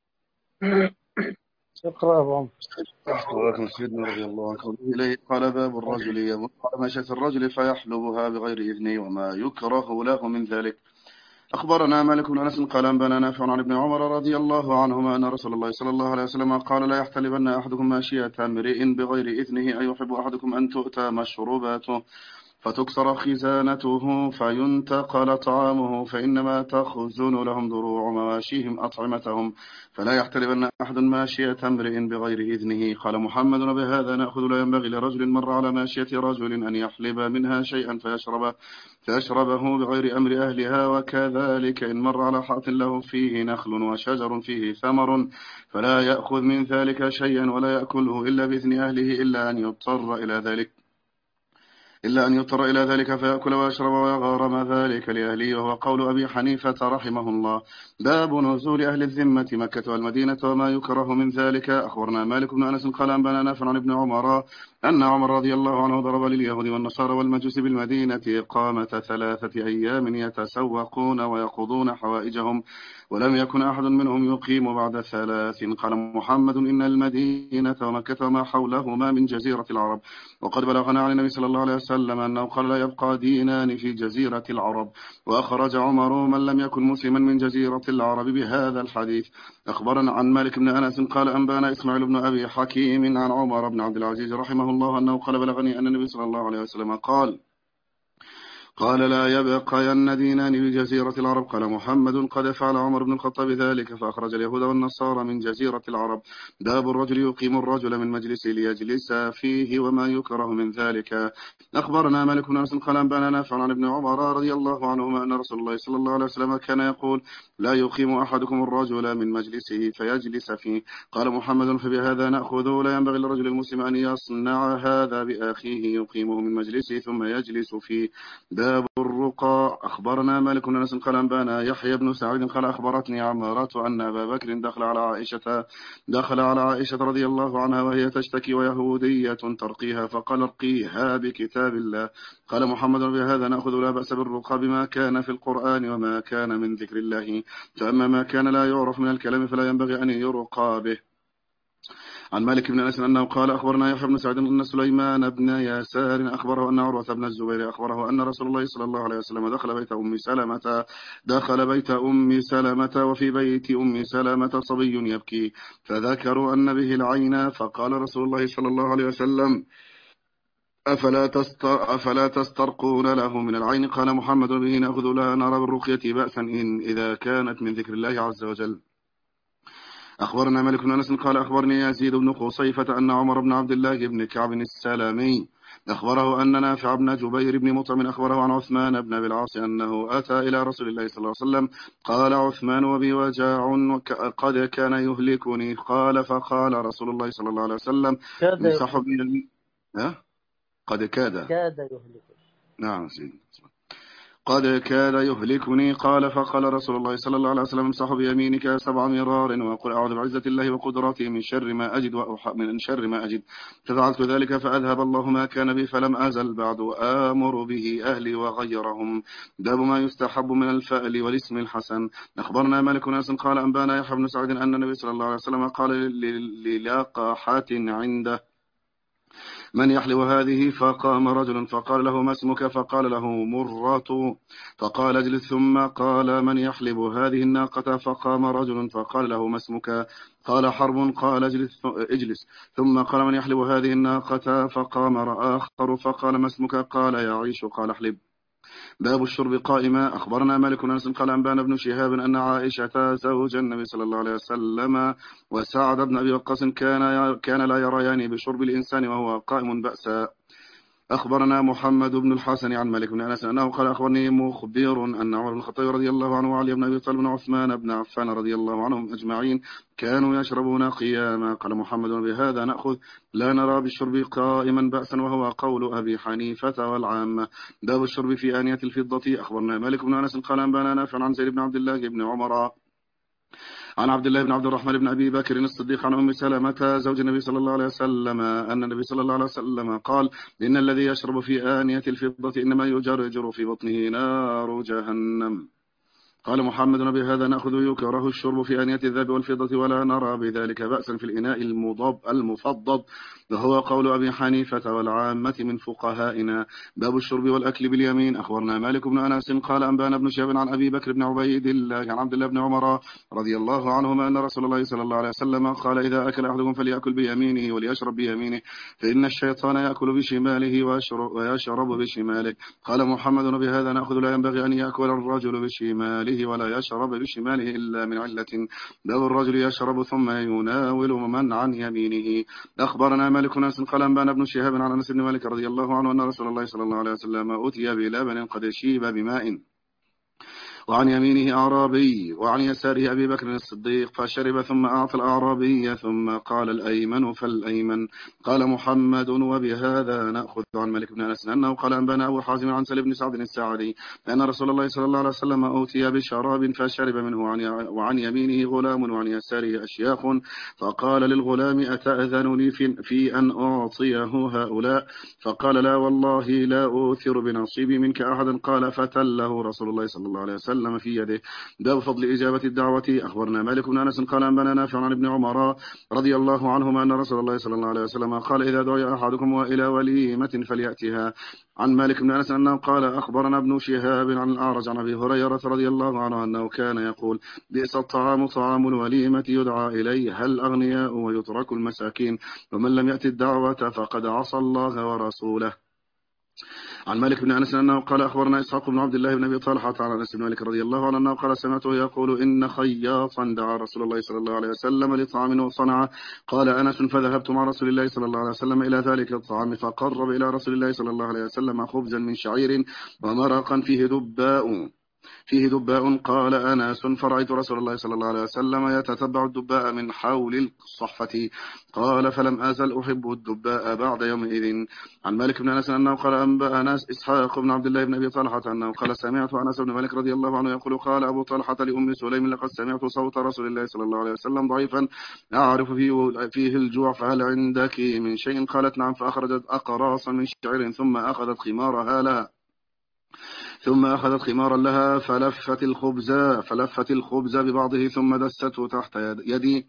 اقرأ يا أبو عمرو. ولكن سيدنا رضي الله عنه إليه قال باب الرجل يمر على مشية الرجل فيحلبها بغير إذنه وما يكره له من ذلك. أخبرنا مالك بن أنس قال أنبانا نافع عن ابن عمر رضي الله عنهما أن رسول الله صلى الله عليه وسلم قال لا يحتلبن أحدكم ماشية امرئ بغير إذنه أيحب أحدكم أن تؤتى مشروباته فتكسر خزانته فينتقل طعامه فإنما تخزن لهم ضروع مواشيهم أطعمتهم فلا يحتلبن أحد ماشية امرئ بغير إذنه. قال محمد بهذا نأخذ لا ينبغي لرجل مر على ماشية رجل أن يحلب منها شيئا فيشرب فيشربه بغير أمر أهلها، وكذلك إن مر على حائط له فيه نخل وشجر فيه ثمر فلا يأخذ من ذلك شيئا ولا يأكله إلا بإذن أهله إلا أن يضطر إلى ذلك إلا أن يضطر إلى ذلك فيأكل ويشرب ويغارم ذلك لأهله، وهو قول أبي حنيفة رحمه الله. باب نزول أهل الذمة مكة والمدينة وما يكره من ذلك. أخبرنا مالك بن أنس قال أنبانا نافع عن ابن عمر أن عمر رضي الله عنه ضرب لليهود والنصارى والمجوس بالمدينة إقامة ثلاثة أيام يتسوقون ويقضون حوائجهم ولم يكن أحد منهم يقيم بعد ثلاث. قال محمد إن المدينة ومكة وما حولهما من جزيرة العرب، وقد بلغنا عن النبي صلى الله عليه وسلم أنه قال لا يبقى دينان في جزيرة العرب. وأخرج عمر من لم يكن مسلما من جزيرة العرب بهذا الحديث. أخبرنا عن مالك بن أنس قال أنبانا إسماعيل بن أبي حكيم عن عمر بن عبد العزيز رحمه الله أنه قال بلغني أن النبي صلى الله عليه وسلم قال قال لا يبقين دينان بجزيرة العرب. قال محمد قد فعل عمر بن الخطاب ذلك فأخرج اليهود والنصارى من جزيرة العرب. باب الرجل يقيم الرجل من مجلسه ليجلس فيه وما يكره من ذلك. أخبرنا مالك بن أنس قال أنبانا نافع عن ابن عمر رضي الله عنهما أن رسول الله صلى الله عليه وسلم كان يقول لا يقيم أحدكم الرجل من مجلسه فيجلس فيه. قال محمد فبهذا نأخذ لا ينبغي للرجل المسلم أن يصنع هذا بأخيه يقيمه من مجلسه ثم يجلس فيه. باب الرقى. أخبرنا مالك بن أنس قال أنبانا يحيى بن سعيد قال أخبرتني عمارة أن أبا بكر دخل على عائشة دخل على عائشة رضي الله عنها وهي تشتكي ويهودية ترقيها فقال ارقيها بكتاب الله. قال محمد بهذا نأخذ لا بأس بالرقى بما كان في القرآن وما كان من ذكر الله، فأما ما كان لا يعرف من الكلام فلا ينبغي أن يرقى به. عن مالك بن أنس أنه قال أخبرنا يحيى بن سعيد أن سليمان بن يسار أخبره أن عروة بن الزبير أخبره أن رسول الله صلى الله عليه وسلم دخل بيت أم سلمة دخل بيت أم سلمة وفي بيت أم سلمة صبي يبكي فذكروا أن به العين، فقال رسول الله صلى الله عليه وسلم أفلا, تستر أفلا تسترقون له من العين؟ قال محمد به نأخذ لا نرى بالرقية بأسا إن إذا كانت من ذكر الله عز وجل. أخبرنا مالك بن أنس قال أخبرني يزيد بن خصيفة أن عمر بن عبد الله بن كعب السلامي أخبره أن نافع بن جبير بن مطعم أخبره عن عثمان بن أبي العاص أنه أتى إلى رسول الله صلى الله عليه وسلم قال عثمان وبي وجاع قد كان يهلكني. قال فقال رسول الله صلى الله عليه وسلم امسحوا بي قد كاد كاد يهلكني. نعم سيدي قد كاد يهلكني. قال فقال رسول الله صلى الله عليه وسلم امسح بيمينك سبع مرار وقل أعوذ بعزة الله وقدرته من شر ما أجد من شر ما أجد. ففعلت ذلك فأذهب الله ما كان بي فلم أزل بعد آمر به أهلي وغيرهم. باب ما يستحب من الفأل والاسم الحسن. أخبرنا مالك ناس قال أنبانا يحيى بن سعيد أن النبي صلى الله عليه وسلم قال للقاحة عنده من يحلب هذه؟ فقام رجل فقال له ما اسمك؟ فقال له مرة. فقال اجلس. ثم قال من يحلب هذه الناقة؟ فقام رجل فقال له ما اسمك؟ قال حرب. قال اجلس. اجلس. ثم قال من يحلب هذه الناقة؟ فقام آخر فقال ما اسمك؟ قال يعيش. قال احلب. باب الشرب قائما. أخبرنا مالك بن أنس قال أنبانا بن شهاب أن عائشة زوج النبي صلى الله عليه وسلم وسعد بن أبي وقاص كان كان لا يريان بشرب الإنسان وهو قائم بأسا. أخبرنا محمد بن الحسن عن مالك بن أنس أنه قال أخبرني مخبر أن عمر بن الخطاب رضي الله عنه وعلي بن أبي طالب وعثمان بن عفان رضي الله عنهم أجمعين كانوا يشربون قياما. قال محمد بهذا نأخذ لا نرى بالشرب قائما بأسا وهو قول أبي حنيفة والعامة. باب الشرب في آنية الفضة. أخبرنا مالك بن أنس قال أنبانا نافع عن زيد بن عبد الله بن عمر عن عبد الله بن عبد الرحمن بن أبي بكر الصديق عن أم سلمة زوج النبي صلى الله عليه وسلم أن النبي صلى الله عليه وسلم قال إن الذي يشرب في آنية الفضة إنما يجرجر في بطنه نار جهنم. قال محمد بهذا نأخذ يكره الشرب في آنية الذهب والفضة ولا نرى بذلك بأسا في الإناء المضب المفضض، وهو قول أبي حنيفة والعامة من فقهائنا. باب الشرب والأكل باليمين. أخبرنا مالك بن أنس قال أنبانا بن شهاب عن أبي بكر بن عبيد الله عن عبد الله بن عمر رضي الله عنهما أن رسول الله صلى الله عليه وسلم قال إذا أكل أحدكم فليأكل بيمينه وليشرب بيمينه فإن الشيطان يأكل بشماله ويشرب بشماله. قال محمد بهذا نأخذ لا ينبغي أن يأكل الرجل بشماله ولا يشرب بشماله إلا من علة. باب الرجل يشرب ثم يناول من عن يمينه. أخبرنا مالك ناس قال أنبانا بن شهاب عن أنس بن مالك رضي الله عنه أن رسول الله صلى الله عليه وسلم أتي بلبن قد شيب بماء وعن يمينه أعرابي وعن يساره أبي بكر الصديق فشرب ثم أعطى الأعرابي ثم قال الأيمن فالأيمن. قال محمد وبهذا نأخذ عن مالك بن أنس أنه قال أنبانا أبو حازم عن سلم بن سعد الساعدي أن رسول الله صلى الله عليه وسلم أوتي بشراب فشرب منه وعن يمينه غلام وعن يساره أشياخ فقال للغلام أتأذن لي في أن أعطيه هؤلاء؟ فقال لا والله لا أوثر بنصيبي منك أحدا. قال فتله رسول الله صلى الله عليه وسلم في يده. باب فضل إجابة الدعوة. أخبرنا مالك بن أنس قال أنبانا نافع عن ابن عمر رضي الله عنهما أن رسول الله صلى الله عليه وسلم قال إذا دعي أحدكم إلى وليمة فليأتها. عن مالك بن أنس أنه قال أخبرنا ابن شهاب عن الأعرج عن أبي هريرة رضي الله عنه أنه كان يقول بئس الطعام طعام الوليمة يدعى إليها الأغنياء ويترك المساكين ومن لم يأت الدعوة فقد عصى الله ورسوله. عن مالك بن أنس أنه قال أخبرنا إسحاق بن عبد الله بن أبي طلحة عن أنس بن مالك رضي الله عنه أنه قال سمعته يقول إن خياطا دعا رسول الله صلى الله عليه وسلم لطعام وصنعه. قال أنس فذهبت مع رسول الله صلى الله عليه وسلم إلى ذلك الطعام فقرب إلى رسول الله صلى الله عليه وسلم خبزا من شعير ومرقا فيه دباء فيه دباء. قال أنس فرأيت رسول الله صلى الله عليه وسلم يتتبع الدباء من حول الصحفة. قال فلم أزل أحب الدباء بعد يومئذ. عن مالك بن أنس أنه قال أنبأنا إسحاق بن عبد الله بن أبي طلحة أنه قال سمعت أنس بن مالك رضي الله عنه يقول قال أبو طلحة لأم سليم لقد سمعت صوت رسول الله صلى الله عليه وسلم ضعيفا أعرف فيه, فيه الجوع فهل عندك من شيء؟ قالت نعم. فأخرجت أقراصا من شعر ثم أخذت خمارها لها ثم أخذت خمارا لها فلفت الخبز فلفت الخبز ببعضه ثم دسته تحت يدي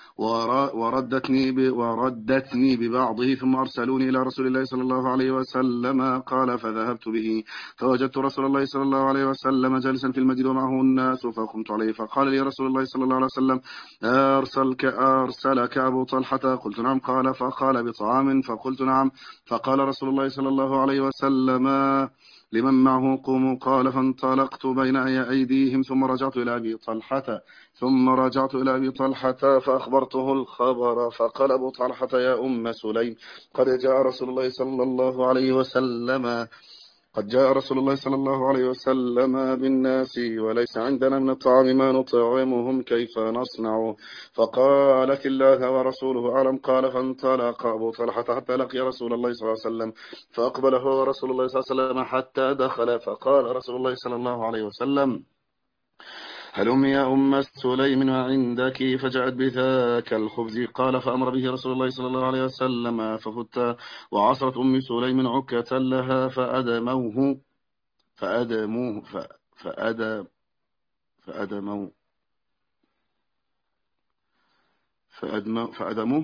وردتني وردتني ببعضه ثم أرسلوني إلى رسول الله صلى الله عليه وسلم. قال فذهبت به فوجدت رسول الله صلى الله عليه وسلم جالسا في المسجد ومعه الناس فقمت عليه فقال لي رسول الله صلى الله عليه وسلم أرسلك أرسلك أبو طلحة؟ قلت نعم. قال فقال بطعام؟ فقلت نعم. فقال رسول الله صلى الله عليه وسلم لمن معه قوموا. قال فانطلقت بين أيديهم ثم رجعت إلى أبي طلحة ثم رجعت إلى أبي طلحة فأخبرته الخبر. فقال أبو طلحة يا أم سليم قد جاء رسول الله صلى الله عليه وسلم قد جاء رسول الله صلى الله عليه وسلم بالناس وليس عندنا من الطعام ما نطعمهم كيف نصنع؟ فقالت الله ورسوله أعلم. قال فانطلق أبو طلحة حتى لقي رسول الله صلى الله عليه وسلم فأقبل هو رسول الله صلى الله عليه وسلم حتى دخل فقال رسول الله صلى الله عليه وسلم هلم يا أم سليم عندك؟ فجاءت بذاك الخبز. قال فأمر به رسول الله صلى الله عليه وسلم ففت وعصرت أم سليم عكة لها فأدموه فأدموه فأدم فأدموه فأدموه فأدموه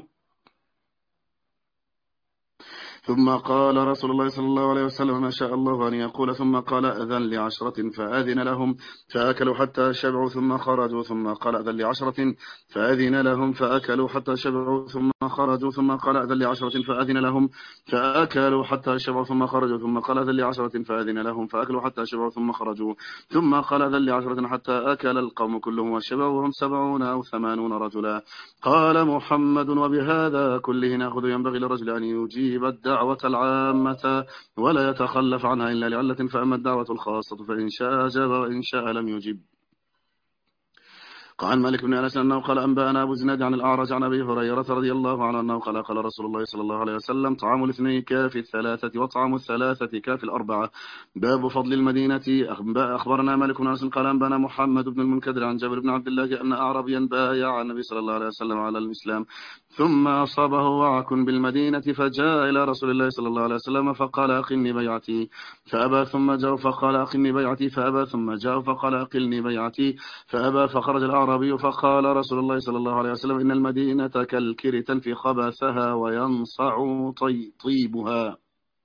ثم قال رسول الله صلى الله عليه وسلم ما شاء الله أن يقول ثم قال أذن لعشرة فأذن لهم فأكلوا حتى شبعوا ثم خرجوا ثم قال أذن لعشرة فأذن لهم فأكلوا حتى شبعوا ثم خرجوا ثم قال أذن لعشرة فأذن لهم فأكلوا حتى شبعوا ثم خرجوا ثم قال أذن لعشرة فأذن لهم فأكلوا حتى شبعوا ثم خرجوا ثم قال أذن لعشرة حتى أكل القوم كلهم وشبعوا وهم سبعون أو ثمانون رجلا. قال محمد وبهذا كله نأخذ ينبغي للرجل أن يجيب الدعوة الدعوة العامة ولا يتخلف عنها إلا لعلة. فأما الدعوة الخاصة فإن شاء أجاب وإن شاء لم يجب. عن مالك بن أنس أنه قال أنبأنا أبو زناد عن الأعرج عن أبي هريرة رضي الله عنه أنه قال قال رسول الله صلى الله عليه وسلم طعام الاثنين كافي الثلاثة وطعام الثلاثة كافي الأربعة. باب فضل المدينة. أخبرنا مالك بن أنس قال أنبأنا محمد بن المنكدر عن جابر بن عبد الله أن أعرابيا بايع النبي صلى الله عليه وسلم على الإسلام ثم أصابه وعك بالمدينة فجاء إلى رسول الله صلى الله عليه وسلم فقال أقلني بيعتي فأبى ثم جاء فقال أقلني بيعتي فأبى ثم جاء فقال أقلني بيعتي فأبى فخرج الأعرابي فقال رسول الله صلى الله عليه وسلم إن المدينة كالكر تنفي خبثها وينصع طي طيبها.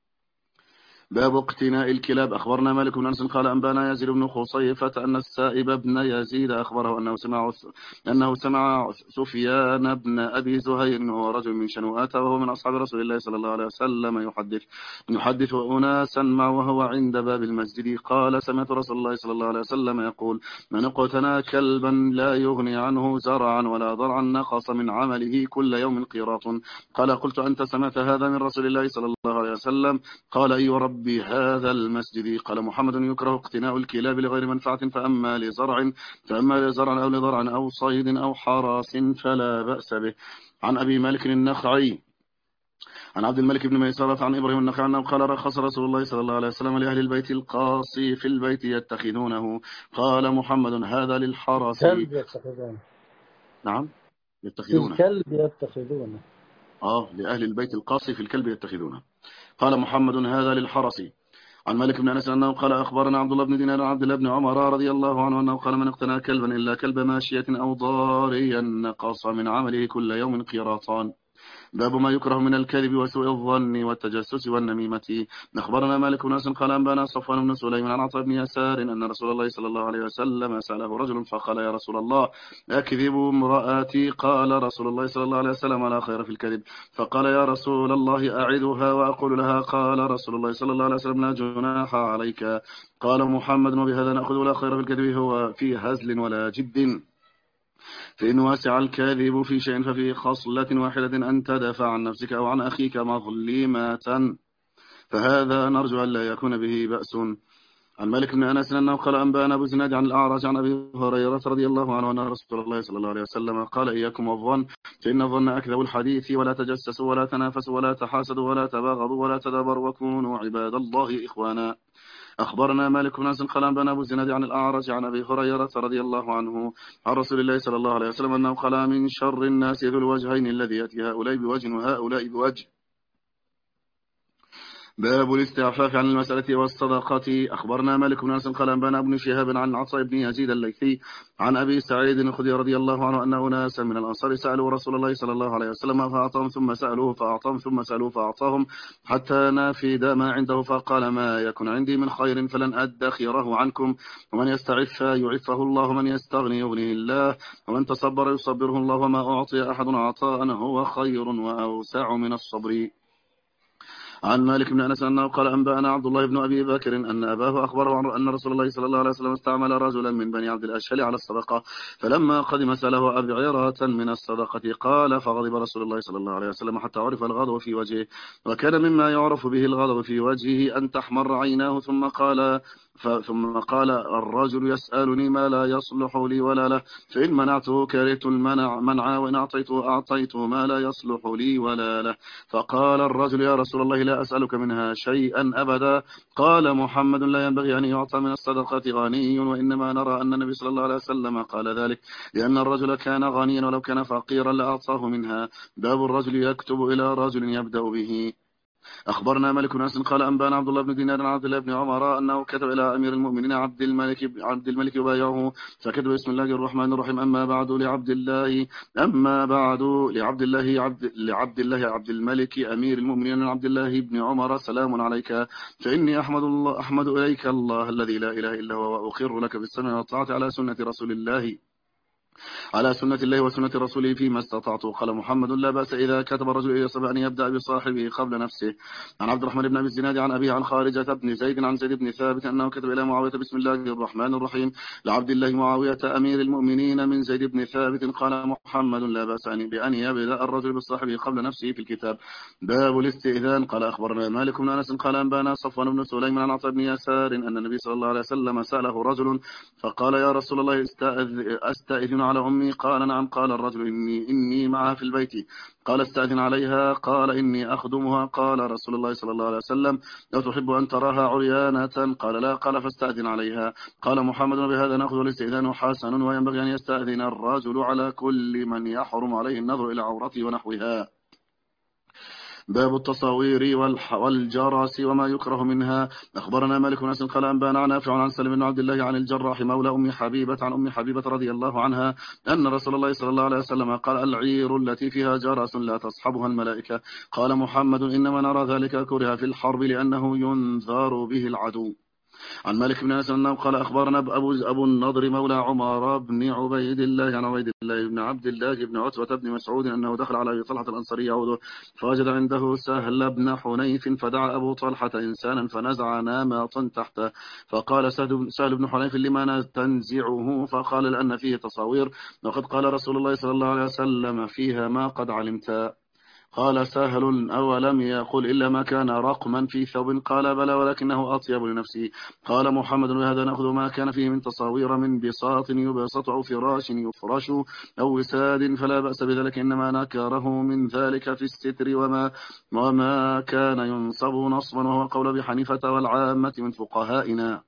باب اقتناء الكلاب. أخبرنا مالك بن أنس قال أنبانا يزيد بن خصيفة أن السائب بن يزيد أخبره أنه سمع أنه سمع سفيان بن أبي زهير وهو رجل من شنوءات وهو من أصحاب رسول الله صلى الله عليه وسلم يحدث يحدث أناسا معه وهو عند باب المسجد قال سمعت رسول الله صلى الله عليه وسلم يقول من اقتنى كلبا لا يغني عنه زرعا ولا ضرعا نقص من عمله كل يوم قيراط. قال قلت أنت سمعت هذا من رسول الله صلى الله عليه وسلم؟ قال أي رب بهذا المسجد. قال محمد يكره اقتناء الكلاب لغير منفعة فأما لزرع فأما لزرع أو لضرع أو صيد أو حراس فلا بأس به. عن أبي مالك النخعي عن عبد الملك بن ميسرة عن إبراهيم النخعي أنه قال رخص رسول الله صلى الله عليه وسلم لأهل البيت القاصي في البيت يتخذونه. قال محمد هذا للحرس. كلب يتخذونه. نعم يتخذونه. الكلب يتخذونه. آه لأهل البيت القاصي في الكلب يتخذونه. قال محمد هذا للحرس. عن مالك بن أنس أنه قال أخبرنا عبد الله بن دينار عن عبد الله بن عمر رضي الله عنه أنه قال من اقتنى كلبا إلا كلب ماشية أو ضاريا نقص من عمله كل يوم قيراطان. باب ما يكره من الكذب وسوء الظن والتجسس والنميمة. أخبرنا مالك بن أنس قال أنبانا صفوان بن سليم عن عطاء بن يسار أن رسول الله صلى الله عليه وسلم سأله رجل فقال يا رسول الله أكذب امرأتي؟ قال رسول الله صلى الله عليه وسلم لا خير في الكذب. فقال يا رسول الله أعدها وأقول لها؟ قال رسول الله صلى الله عليه وسلم لا جناح عليك. قال محمد وبهذا نأخذ لا خير في الكذب هو في هزل ولا جد. فإن واسع الكاذب في شيء ففي خصلة واحدة أن تدافع عن نفسك أو عن أخيك مظلمة فهذا نرجو أن لا يكون به بأس. عن مالك بن أنس أنه قال أنبأنا أبو زناد عن الأعرج عن أبي هريرة رضي الله عنه أن رسول الله صلى الله عليه وسلم قال إياكم والظن فإن الظن أكذب الحديث ولا تجسسوا ولا تنافسوا ولا تحاسدوا ولا تباغضوا ولا تدابروا وكونوا عباد الله إخوانا. أخبرنا مالك بن أنس قال أنبأنا أبو زناد عن الأعرج عن أبي هريرة رضي الله عنه عن رسول الله صلى الله عليه وسلم أنه قال من شر الناس ذو الوجهين الذي يأتي هؤلاء بوجه وهؤلاء بوجه. باب الاستعفاف عن المسألة والصدقة. أخبرنا مالك بن أنس قال أنبأنا ابن شهاب عن عطاء بن يزيد الليثي عن أبي سعيد الخدري رضي الله عنه أن أناسا من الأنصار سألوا رسول الله صلى الله عليه وسلم فأعطاهم ثم سألوه فأعطاهم ثم سألوه فأعطاهم حتى نافد ما عنده فقال ما يكن عندي من خير فلن أدخره عنكم ومن يستعف يعفه الله ومن يستغني يغنيه الله ومن تصبر يصبره الله وما أعطي أحد عطاء هو خير وأوسع من الصبر. عن مالك بن أنس أنه قال أنبأنا عبد الله بن أبي بكر أن أباه أخبره أن رسول الله صلى الله عليه وسلم استعمل رجلا من بني عبد الأشهل على الصدقة فلما قدم سأله أبعرة من الصدقة قال فغضب رسول الله صلى الله عليه وسلم حتى عرف الغضب في وجهه وكان مما يعرف به الغضب في وجهه أن تحمر عيناه ثم قال ثم قال الرجل يسألني ما لا يصلح لي ولا له فإن منعته كرهت المنع منع وإن أعطيته أعطيته ما لا يصلح لي ولا له. فقال الرجل يا رسول الله لا أسألك منها شيئا أبدا. قال محمد لا ينبغي أن يعطى من الصدقة غني وإنما نرى أن النبي صلى الله عليه وسلم قال ذلك لأن الرجل كان غنيا ولو كان فقيرا لأعطاه منها. باب الرجل يكتب إلى رجل يبدأ به. أخبرنا مالك بن أنس قال أنبأنا عبد الله بن دينار عن عبد الله بن عمر أنه كتب إلى أمير المؤمنين عبد الملك عبد الملك يبايعه فكتب بسم الله الرحمن الرحيم أما بعد لعبد الله أما بعد لعبد الله عبد لعبد الله عبد الملك أمير المؤمنين عبد الله بن عمر سلام عليك فإني أحمد الله أحمد إليك الله الذي لا إله إلا هو وأقر لك بالسمع والطاعة على سنة رسول الله على سنة الله وسنة رسوله فيما استطعت. قال محمد لا بأس إذا كتب الرجل إلى أن يبدأ بصاحبه قبل نفسه. عن عبد الرحمن بن أبي الزناد عن أبيه عن خارجة بن زيد عن زيد بن ثابت أنه كتب إلى معاوية بسم الله الرحمن الرحيم لعبد الله معاوية أمير المؤمنين من زيد بن ثابت. قال محمد لا بأس بأن يبدأ الرجل بصاحبه قبل نفسه في الكتاب. باب الاستئذان. قال أخبرنا مالك بن أنس قال أنبانا صفوان بن سليم عن عطاء بن يسار أن النبي صلى الله عليه وسلم سأله رجل فقال يا رسول الله أستأذن على أمي؟ قال نعم. قال الرجل إني, إني معها في البيت. قال استأذن عليها. قال إني أخدمها. قال رسول الله صلى الله عليه وسلم لو تحب أن تراها عريانة؟ قال لا. قال فاستأذن عليها. قال محمد بهذا نأخذ الاستئذان حسن، وينبغي أن يستأذن الرجل على كل من يحرم عليه النظر إلى عورته ونحوها. باب التصاوير والجرس وما يكره منها. أخبرنا مالك بن أنس قال أنبانا عن نافع عن سلم بن عبد الله عن الجراح مولى أم حبيبة عن أم حبيبة رضي الله عنها أن رسول الله صلى الله عليه وسلم قال العير التي فيها جرس لا تصحبها الملائكة. قال محمد إنما نرى ذلك كره في الحرب لأنه ينذر به العدو. عن مالك بن أنس أنه قال أخبرنا أبو, أبو النضر مولى عمر بن عبيد الله عن عبيد الله بن عبد الله بن عتبة بن مسعود أنه دخل على أبي طلحة الأنصاري يعوده فوجد عنده سهل بن حنيف فدعا أبو طلحة إنسانا فنزع نامطا تحته فقال سهل بن حنيف لما تنزعه؟ فقال لأن فيه تصاوير وقد قال رسول الله صلى الله عليه وسلم فيها ما قد علمت. قال سهل أولم يقل إلا ما كان رقما في ثوب؟ قال بلى ولكنه أطيب لنفسه. قال محمد بهذا نأخذ ما كان فيه من تصاوير من بساط يبسط أو فراش يفرش أو وساد فلا بأس بذلك، إنما نكره من ذلك في الستر وما, وما كان ينصب نصبا، وهو قول بحنيفة والعامة من فقهائنا.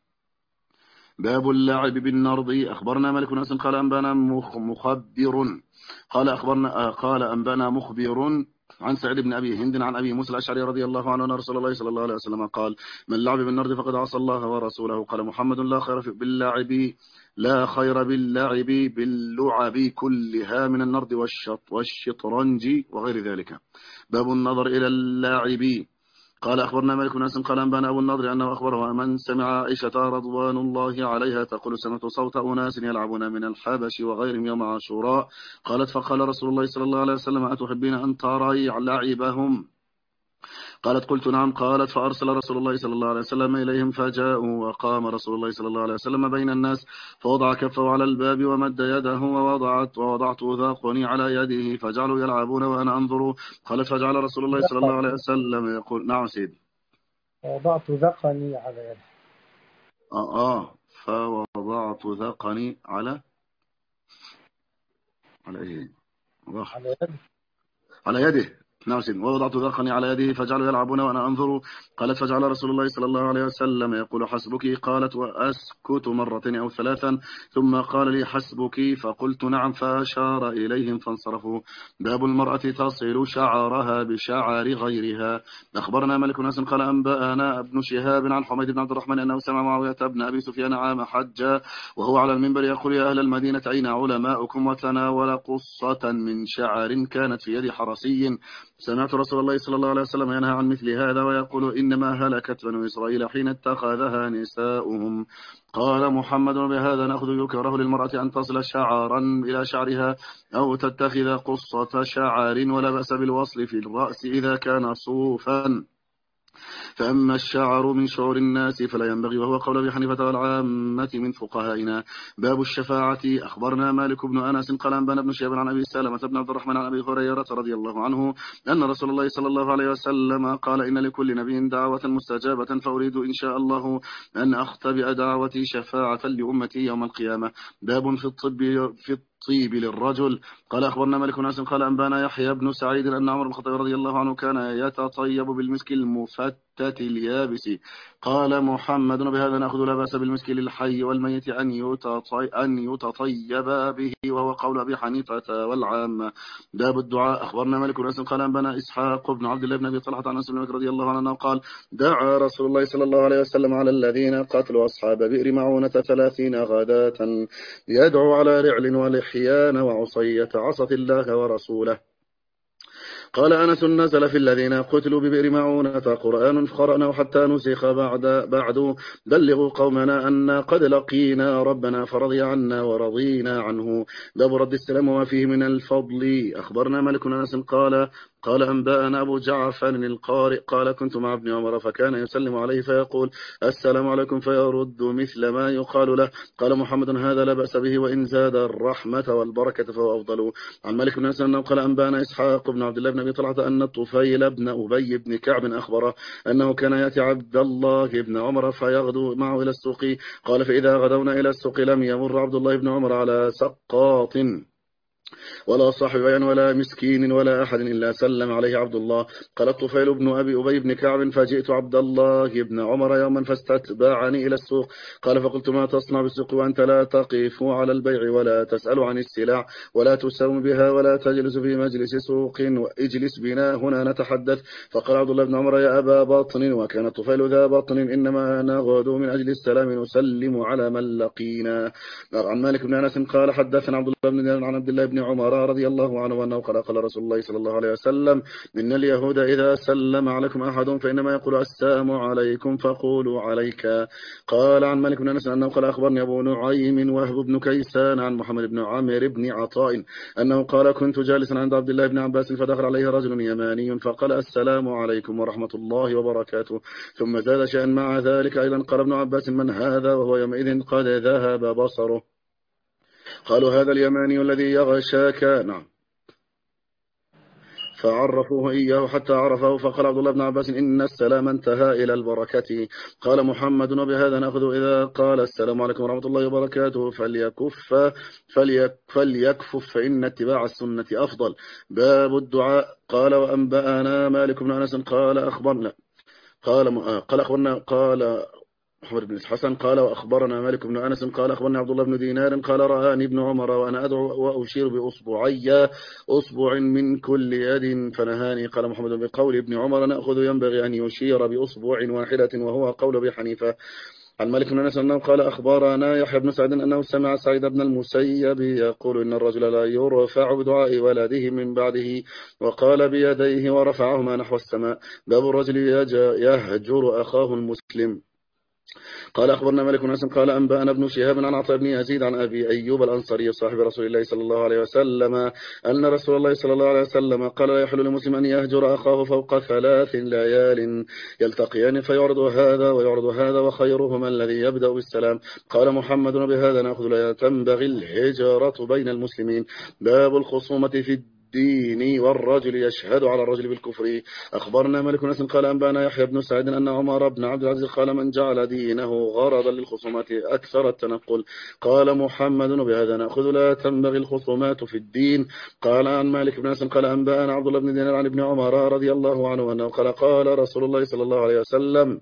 باب اللعب بالنرض. أخبرنا مالك بن أنس قال أنبانا مخبر قال أخبرنا قال أنبانا مخبر عن سعيد بن أبي هند عن أبي موسى الأشعري رضي الله عنه أن رسول الله صلى الله عليه وسلم قال من لعب بالنرد فقد عصى الله ورسوله. قال محمد لا خير باللعب لا خير باللعب باللعب كلها من النرد والشط والشطرنج وغير ذلك. باب النظر إلى اللاعب. قال أخبرنا مالك بن أنس قال أنبانا أبو النضر أنه أخبره من سمع عائشة رضوان الله عليها تقول سمعت صوت أناس يلعبون من الحبش وغيرهم يوم عاشوراء. قالت فقال رسول الله صلى الله عليه وسلم أتحبين أن تري لعبهم؟ قالت قلت نعم. قالت فأرسل رسول الله صلى الله عليه وسلم إليهم فجاءوا وقام رسول الله صلى الله عليه وسلم بين الناس فوضع كفه على الباب ومد يده ووضعت ووضعت ذاقني على يده فجعلوا يلعبون وأنا أنظر. قالت فجعل رسول الله صلى الله عليه وسلم يقول نعم سيدي. ووضعت ذقني على يده. آه آه فوضعت ذقني على على إيه؟ على يده على يده. نعم سيدي. ووضعت ذقني على يده فجعلوا يلعبون وأنا أنظر. قالت فجعل رسول الله صلى الله عليه وسلم يقول حسبك. قالت وأسكت مرتين أو ثلاثا ثم قال لي حسبك فقلت نعم فأشار إليهم فانصرفوا. باب المرأة تصل شعرها بشعر غيرها. أخبرنا مالك بن أنس قال أنبأنا ابن شهاب عن حميد بن عبد الرحمن أنه سمع معاوية بن أبي سفيان عام حج وهو على المنبر يقول يا أهل المدينة أين علماؤكم؟ وتناول قصة من شعر كانت في يد حرسي. سمعت رسول الله صلى الله عليه وسلم ينهى عن مثل هذا ويقول إنما هلكت بنو إسرائيل حين اتخذها نساؤهم. قال محمد بهذا نأخذ يكره للمرأة أن تصل شعرا إلى شعرها أو تتخذ قصة شعر ولا بأس بالوصل في الرأس إذا كان صوفا. فأما الشعر من شعور الناس فلا ينبغي، وهو قول أبي حنيفة والعامة من فقهائنا. باب الشفاعة. أخبرنا مالك بن أنس قال أنبانا بن شهاب عن أبي سلمة بن عبد الرحمن عن أبي هريرة رضي الله عنه أن رسول الله صلى الله عليه وسلم قال إن لكل نبي دعوة مستجابة فأريد إن شاء الله أن أختبئ دعوتي شفاعة لأمتي يوم القيامة. باب في الطب في الطيب للرجل. قال أخبرنا مالك بن أنس قال أنبانا يحيى بن سعيد أن عمر بن الخطاب رضي الله عنه كان يتطيب بالمسك المفتت اليابس. قال محمد بهذا نأخذ لا بأس بالمسك للحي والميت أن أن يتطيب به، وهو قول أبي حنيفة والعامة. باب الدعاء. أخبرنا مالك بن أنس قال أنبانا إسحاق بن عبد الله بن أبي طلحة عن أنس بن مالك رضي الله عنه قال دعا رسول الله صلى الله عليه وسلم على الذين قتلوا أصحاب بئر معونة ثلاثين غداة يدعو على رعل ولحيان وعصية عصت الله ورسوله. قال أنس نزل في الذين قتلوا ببئر معونة قرآن فقرأناه حتى نسخ بعد بعد بلغوا قومنا أن قد لقينا ربنا فرضي عنا ورضينا عنه. باب رد السلام وما فيه من الفضل. أخبرنا مالك بن أنس قال قال أنبأنا أبو جعفر القارئ قال كنت مع ابن عمر فكان يسلم عليه فيقول السلام عليكم فيرد مثل ما يقال له. قال محمد هذا لا بأس به وإن زاد الرحمة والبركة فهو أفضل. عن مالك بن أنس أنه قال أنبأنا إسحاق بن عبد الله بن أبي طلحة أن الطفيل بن أبي بن كعب أخبره أنه كان يأتي عبد الله بن عمر فيغدو معه إلى السوق. قال فإذا غدونا إلى السوق لم يمر عبد الله بن عمر على سقاط ولا صاحب بيان ولا مسكين ولا أحد إلا سلم عليه عبد الله. قال الطفيل بن أبي أبي بن كعب فجئت عبد الله بن عمر يوما فاستتبعني إلى السوق. قال فقلت ما تصنع بالسوق وأنت لا تقف على البيع ولا تسأل عن السلع ولا تساوم بها ولا تجلس في مجلس سوق واجلس بنا هنا نتحدث. فقال عبد الله بن عمر يا أبا بطن وكان الطفيل ذا بطن إنما نغدو من أجل السلام نسلم على من لقينا. عن مالك بن أنس قال حدثنا عبد الله بن دينار عن عبد الله بن عمر رضي الله عنه أنه قال قال رسول الله صلى الله عليه وسلم إن اليهود إذا سلم عليكم أحد فإنما يقول السلام عليكم فقولوا عليك. قال عن مالك بن أنس أنه قال أخبرني أبو نعيم وهب بن كيسان عن محمد بن عامر بن عطاء أنه قال كنت جالسا عند عبد الله بن عباس فدخل عليه رجل يماني فقال السلام عليكم ورحمة الله وبركاته ثم زاد شيئا مع ذلك أيضا. قال ابن عباس من هذا وهو يومئذ قد ذهب بصره. قالوا هذا اليماني الذي يغشاك. نعم. فعرفوه إياه حتى عرفه. فقال عبد الله بن عباس إن السلام انتهى إلى البركة. قال محمد وبهذا نأخذ إذا قال السلام عليكم ورحمة الله وبركاته فليكف فليك فليكفف فإن اتباع السنة أفضل. باب الدعاء. قال وأنبأنا مالك بن أنس قال أخبرنا قال قال أخبرنا قال محمد بن حسن قال وأخبرنا مالك بن أنس قال أخبرنا عبد الله بن دينار قال رآني ابن عمر وأنا أدعو وأشير بأصبعي أصبع من كل يد فنهاني. قال محمد بقول ابن عمر نأخذ ينبغي أن يشير بأصبع واحدة وهو قول أبي حنيفة. عن مالك بن أنس أنه قال أخبرنا يحيى بن سعد أنه سمع سعيد بن المسيب يقول إن الرجل لا يرفع بدعاء ولده من بعده وقال بيديه ورفعهما نحو السماء. باب الرجل يهجر أخاه المسلم. قال أخبرنا مالك بن أنس قال أنبأنا ابن شهاب عن عطاء بن يزيد عن أبي أيوب الأنصاري صاحب رسول الله صلى الله عليه وسلم أن رسول الله صلى الله عليه وسلم قال لا يحل لمسلم أن يهجر أخاه فوق ثلاث ليال يلتقيان فيعرض هذا ويعرض هذا وخيرهما الذي يبدأ بالسلام. قال محمد بهذا نأخذ لا تنبغي الهجرة بين المسلمين. باب الخصومة في الدين والرجل يشهد على الرجل بالكفر. أخبرنا مالك بن أنس قال أنبأنا يحيى بن سعيد أن عمر بن عبد العزيز قال من جعل دينه غرضا للخصومات أكثر التنقل. قال محمد بهذا نأخذ لا تنبغي الخصومات في الدين. قال عن مالك بن أنس قال أنبأنا عبد الله بن دينار عن ابن عمر رضي الله عنه أنه قال قال رسول الله صلى الله عليه وسلم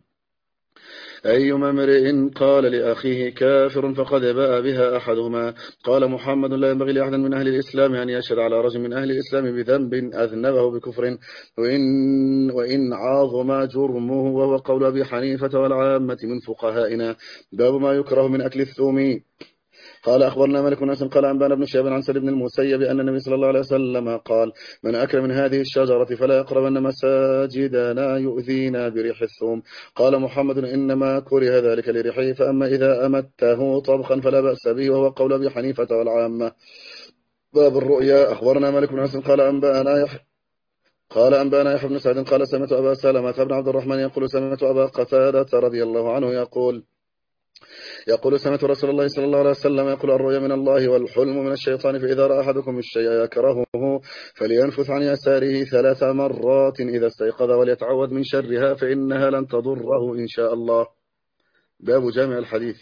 أيما امرئ قال لأخيه كافر فقد باء بها أحدهما. قال محمد لا ينبغي لأحد من أهل الإسلام أن يشهد على رجل من أهل الإسلام بذنب أذنبه بكفر وإن, وإن عاظم جرمه وهو قول أبي حنيفة والعامة من فقهائنا. باب ما يكره من أكل الثوم. قال أخبرنا مالك بن أنس قال أنبأنا ابن شهاب عن سعيد بن المسيب أن النبي صلى الله عليه وسلم قال من أكل من هذه الشجرة فلا يقربن مساجدنا يؤذينا بريح الثوم. قال محمد إنما كره ذلك لريحه فأما إذا أمته طبخا فلا بأس به وهو قول أبي حنيفة والعامة. باب الرؤيا. أخبرنا مالك بن أنس قال أنبأنا يحيى قال أنبأنا يحيى بن سعد قال سمعت أبا سلمة بن عبد الرحمن يقول سمعت أبا قتادة رضي الله عنه يقول يقول سمعت رسول الله صلى الله عليه وسلم يقول الرؤيا من الله والحلم من الشيطان فإذا رأى أحدكم الشيء يكرهه فلينفث عن يساره ثلاث مرات إذا استيقظ وليتعوذ من شرها فإنها لن تضره إن شاء الله. باب جامع الحديث.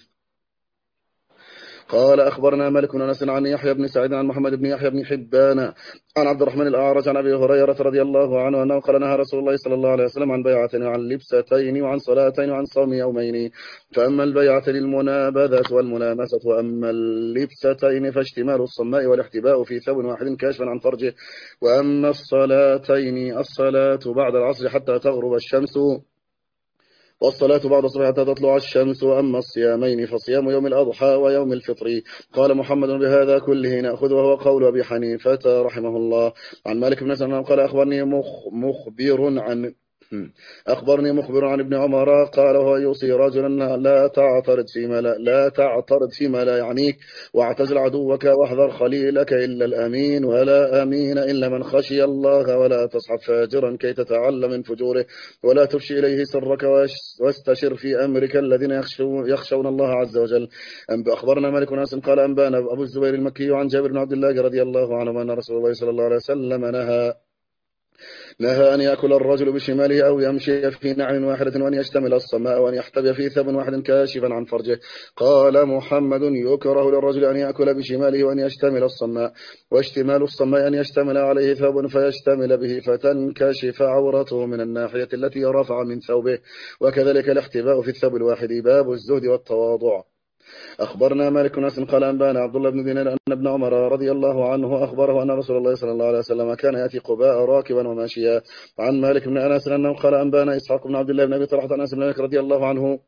قال أخبرنا مالك بن أنس عن يحيى بن سعيد عن محمد بن يحيى بن حبان عن عبد الرحمن الأعرج عن أبي هريرة رضي الله عنه أنه قال نهى رسول الله صلى الله عليه وسلم عن بيعتين وعن لبستين وعن صلاتين وعن صوم يومين. فأما البيعة للمنابذة والملامسة وأما اللبستين فاشتمال الصماء والاحتباء في ثوب واحد كاشفا عن فرجه. وأما الصلاتين الصلاة بعد العصر حتى تغرب الشمس والصلاة بعد الصبح حتى تطلع الشمس. وأما الصيامين فصيام يوم الأضحى ويوم الفطر. قال محمد بهذا كله نأخذ وهو قول أبي حنيفة رحمه الله. عن مالك بن أنس قال أخبرني مخ مخبر عن أخبرني مخبر عن ابن عمر قال هو يوصي رجلا لا تعترض فيما لا, لا تعترض فيما لا يعنيك، واعتزل عدوك واحذر خليلك إلا الأمين، ولا أمين إلا من خشي الله، ولا تصحب فاجرا كي تتعلم من فجوره، ولا تفشي إليه سرك واستشر في أمرك الذين يخشون, يخشون الله عز وجل. أخبرنا مالك بن أنس قال أنبانا أبو الزبير المكي عن جابر بن عبد الله رضي الله عنه أن رسول الله صلى الله عليه وسلم نهى نهى أن يأكل الرجل بشماله أو يمشي في نعل واحدة، وأن يشتمل الصماء، وأن يحتبي في ثوب واحد كاشفا عن فرجه. قال محمد يكره للرجل أن يأكل بشماله وأن يشتمل الصماء، واشتمال الصماء أن يشتمل عليه ثوب فيشتمل به فتنكشف عورته من الناحية التي رفع من ثوبه، وكذلك الاحتباء في الثوب الواحد. باب الزهد والتواضع. أخبرنا مالك بن أنس قال أنبانا عبد الله بن دينار أن ابن عمر رضي الله عنه أخبره أن رسول الله صلى الله عليه وسلم كان يأتي قباء راكبا وماشيا. عن مالك بن أنس أنه قال أنبانا إسحاق بن عبد الله بن أبي طلحة عن أنس بن مالك رضي الله عنه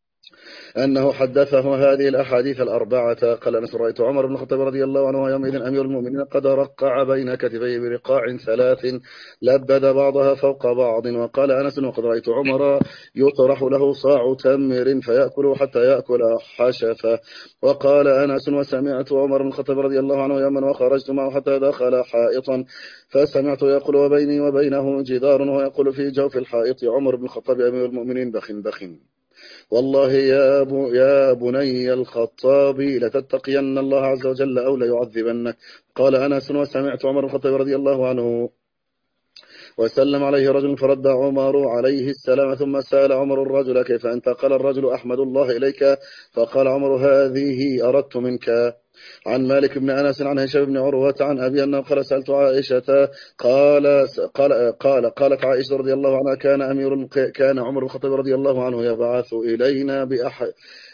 أنه حدثه هذه الأحاديث الأربعة. قال أنس رأيت عمر بن الخطاب رضي الله عنه يومئذ أمير المؤمنين قد رقع بين كتفيه برقاع ثلاث لبد بعضها فوق بعض. وقال أنس وقد رأيت عمر يطرح له صاع تمر فيأكل حتى يأكل حشفة. وقال أنس وسمعت عمر بن الخطاب رضي الله عنه يوما وخرجت معه حتى دخل حائطا فسمعت يقول وبيني وبينه جدار ويقول في جوف الحائط عمر بن الخطاب أمير المؤمنين بخ بخ والله يا, أبو يا بني الخطاب لتتقين الله عز وجل أو ليعذبنك. قال أنس وسمعت عمر بن الخطاب رضي الله عنه وسلم عليه رجل فرد عمر عليه السلام ثم سأل عمر الرجل كيف أنت؟ قال الرجل أحمد الله إليك. فقال عمر هذه أردت منك. عن مالك بن أنس عن هشام بن عروة عن أبي أنه قال سألت عائشة قال قال قال قالت عائشة رضي الله عنها كان أمير كان عمر بن الخطاب رضي الله عنه يبعث إلينا بأح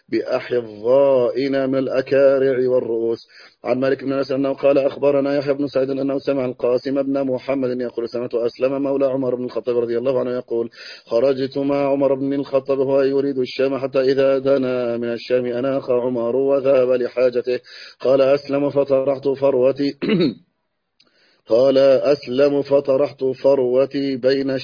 بأحظائنا من الأكارع والرؤوس. عن مالك بن أنس أنه قال أخبرنا يحيى بن سعيد أنه سمع القاسم بن محمد يقول سمعت أسلم مولى عمر بن الخطاب رضي الله عنه يقول خرجت مع عمر بن الخطاب وهو يريد الشام حتى إذا دنا من الشام أناخ عمر وذهب لحاجته. قال أسلم فطرحت فروتي قال أسلم فطرحت فروتي بين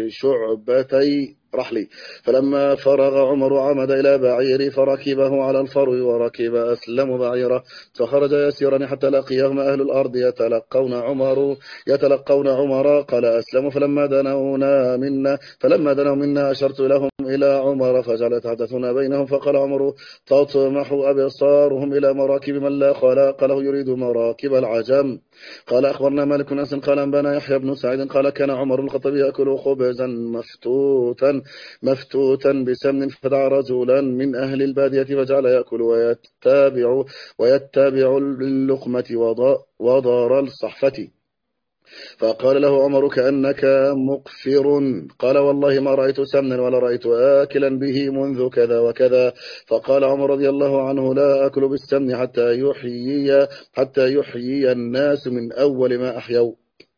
شعبتي رحلي. فلما فرغ عمر عمد إلى بعيري فركبه على الفرو وركب أسلم بعيره فخرج يسيرا حتى لقيهم أهل الأرض يتلقون عمر يتلقون عمر. قال أسلم فلما دنونا منا فلما دنوا منا أشرت لهم إلى عمر فجعل يتحدثون بينهم. فقال عمر تطمح أبصارهم إلى مراكب من لا خلاق له يريد مراكب العجم. قال أخبرنا مالك بن أنس قال أنبانا يحيى بن سعيد قال كان عمر بن الخطاب يأكل خبزا مفتوتا مفتوتا بسمن فدعا رجلا من أهل البادية فجعل يأكل ويتابع ويتابع اللقمة وضار الصحفة. فقال له عمر كأنك مقفر. قال والله ما رأيت سمنا ولا رأيت آكلا به منذ كذا وكذا. فقال عمر رضي الله عنه لا أكل بالسمن حتى يحيي حتى يحيي الناس من أول ما أحيوا.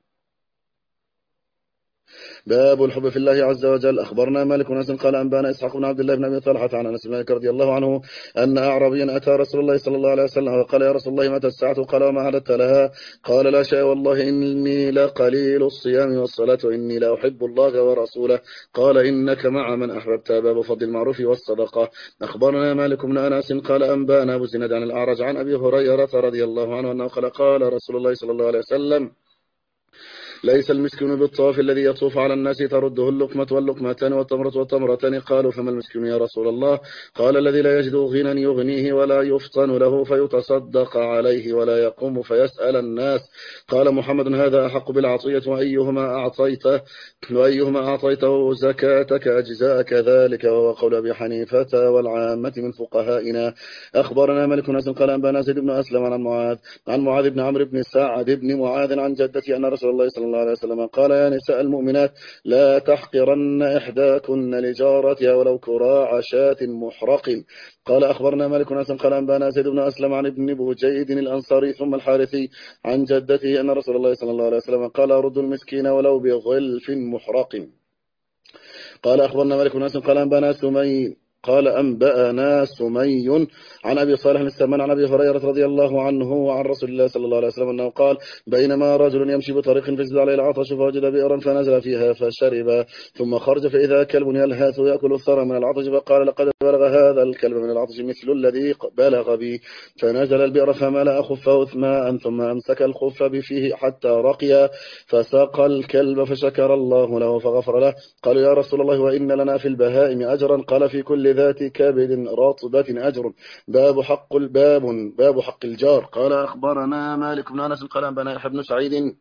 باب الحب في الله عز وجل. أخبرنا مالك بن أنس قال أنبانا إسحاق بن عبد الله بن أبي طلحة عن أنس بن مالك رضي الله عنه أن أعرابيا أتى رسول الله صلى الله عليه وسلم وقال يا رسول الله متى الساعة؟ قال وما أعددت لها؟ قال لا شيء والله إني لقليل الصيام والصلاة وإني لا أحب الله ورسوله. قال إنك مع من أحببت. باب فضل المعروف والصدقة. أخبرنا مالك بن أنس قال أنبانا أبو زناد عن الأعرج عن أبي هريرة رضي الله عنه أنه قال قال رسول الله صلى الله عليه وسلم ليس المسكين بالطواف الذي يطوف على الناس ترده اللقمة واللقمتان والتمرة والتمرتان. قالوا فما المسكين يا رسول الله؟ قال الذي لا يجد غنى يغنيه ولا يفطن له فيتصدق عليه ولا يقوم فيسأل الناس. قال محمد هذا أحق بالعطية وأيهما أعطيته وأيهما أعطيته زكاتك أجزاء كذلك. وهو قول أبي حنيفة والعامة من فقهائنا. أخبرنا مالك بن أنس قال أنبانا زيد بن أسلم عن معاذ عن معاذ بن عمرو بن سعد بن معاذ عن جدتي أن رسول الله صلى الله عليه وسلم قال يا نساء المؤمنات لا تحقرن إحداكن لجارتها ولو كراع شاة محرق. قال أخبرنا مالك بن أنس قال أنبانا زيد بن أسلم عن ابن بوجيد الأنصاري ثم الحارثي عن جدته أن رسول الله صلى الله عليه وسلم قال ردوا المسكين ولو بغلف محرق. قال أخبرنا مالك بن أنس قال أنبانا سمي قال أنبأنا سمي عن أبي صالح السمان عن أبي هريرة رضي الله عنه وعن رسول الله صلى الله عليه وسلم أنه قال بينما رجل يمشي بطريق فازداد عليه العطش فوجد بئرا فنزل فيها فشرب ثم خرج فإذا كلب يلهث يأكل الثرى من العطش فقال لقد بلغ هذا الكلب من العطش مثل الذي بلغ بي، فنزل البئر فملأ خفه ماء ثم أمسك الخف بفيه حتى رقي فساق الكلب فشكر الله له فغفر له. قالوا يا رسول الله وإن لنا في البهائم أجرا؟ قال في كل ذات كبد رطبة أجر. باب حق الباب باب حق الجار. قال أخبرنا مالك بن أنس قال أنبأنا يحيى بن سعيد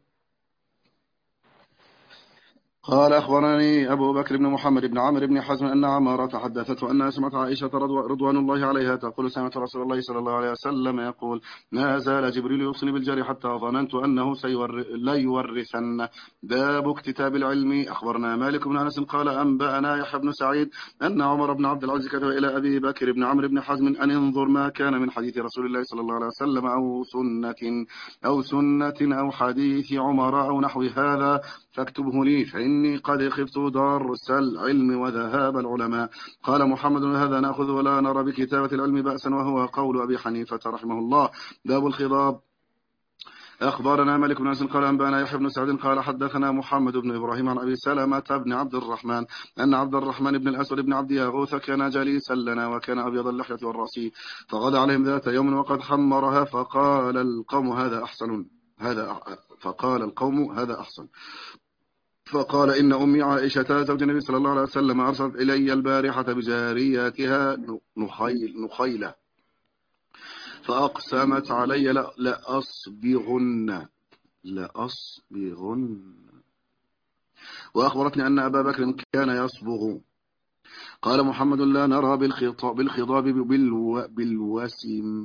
قال أخبرني أبو بكر بن محمد بن عمرو بن حزم أن عمارة حدثته أنها سمعت عائشة رضوان الله عليها تقول سمعت رسول الله صلى الله عليه وسلم يقول ما زال جبريل يوصني بالجار حتى ظننت أنه لا يورثن. باب اكتتاب العلم. أخبرنا مالك بن أنس قال أنبأنا يحيى بن سعيد أن عمر بن عبد العزيز كتب إلى أبي بكر بن عمرو بن حزم أن انظر ما كان من حديث رسول الله صلى الله عليه وسلم أو سنة أو سنة أو حديث عمر أو نحو هذا فاكتبه لي فإني قد خفت درس العلم وذهاب العلماء. قال محمد هذا نأخذ ولا نرى بكتابة العلم بأسا وهو قول أبي حنيفة رحمه الله. باب الخضاب. أخبرنا مالك بن أنس قال أنبأنا يحيى بن سعد قال حدثنا محمد بن إبراهيم عن أبي سلمة بن عبد الرحمن أن عبد الرحمن بن الأسود بن عبد ياغوث كان جليسا لنا وكان أبيض اللحية والرأس فغدا عليهم ذات يوم وقد حمرها فقال القوم هذا أحسن هذا فقال القوم هذا أحسن فقال إن أمي عائشة زوج النبي صلى الله عليه وسلم أرسلت إلي البارحة بجارياتها نخيل نخيلة فأقسمت علي لا لأصبغن لأصبغن وأخبرتني أن أبا بكر كان يصبغ. قال محمد لا نرى بالخطاب بالخضاب بالو بالوسم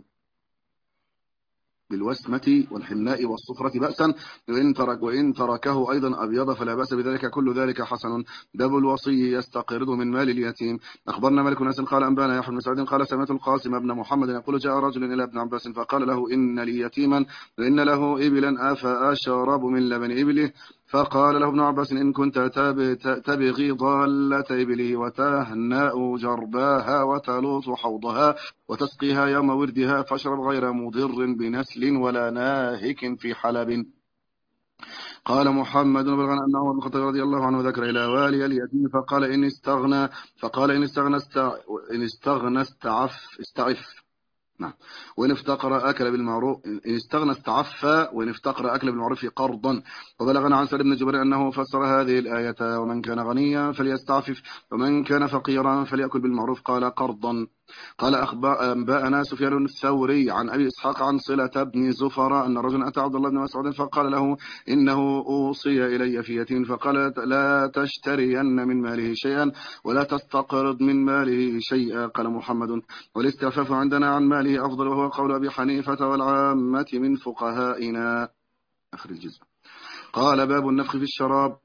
بالوسمة والحناء والصفرة بأسا وإن ترك وإن تركه أيضا أبيض فلا بأس بذلك كل ذلك حسن. باب الوصي يستقرض من مال اليتيم. أخبرنا مالك بن أنس قال أنبأنا يحيى بن سعيد قال سمعت القاسم بن محمد يقول جاء رجل إلى ابن عباس فقال له إن لي يتيما وإن له إبلا أفأشرب من لبن إبله؟ فقال له ابن عباس إن كنت تبغي ضالة إبله وتهنأ جرباها وتلوط حوضها وتسقيها يوم وردها فاشرب غير مضر بنسل ولا ناهك في حلب. قال محمد بن بلغن أنه عمر بن الخطاب رضي الله عنه ذكر إلى والي اليتيم فقال إن استغنى فقال إن استغنى استع... إن استغنى استعف استعف نعم وإن افتقر أكل بالمعروف إن استغنى استعفى وإن افتقر أكل بالمعروف قرضا. وبلغنا عن سعد بن جبير أنه فسر هذه الآية ومن كان غنيا فليستعفف ومن كان فقيرا فليأكل بالمعروف قال قرضا. قال أنبأنا سفيان الثوري عن أبي إسحاق عن صلة بن زفر أن رجلا أتى عبد الله بن مسعود فقال له إنه أوصي إلي في يتيم فقال لا تشترين من ماله شيئا ولا تستقرض من ماله شيئا. قال محمد والاستعفاف عندنا عن ماله أفضل وهو قول أبي حنيفة والعامة من فقهائنا. آخر الجزء. قال باب النفخ في الشراب.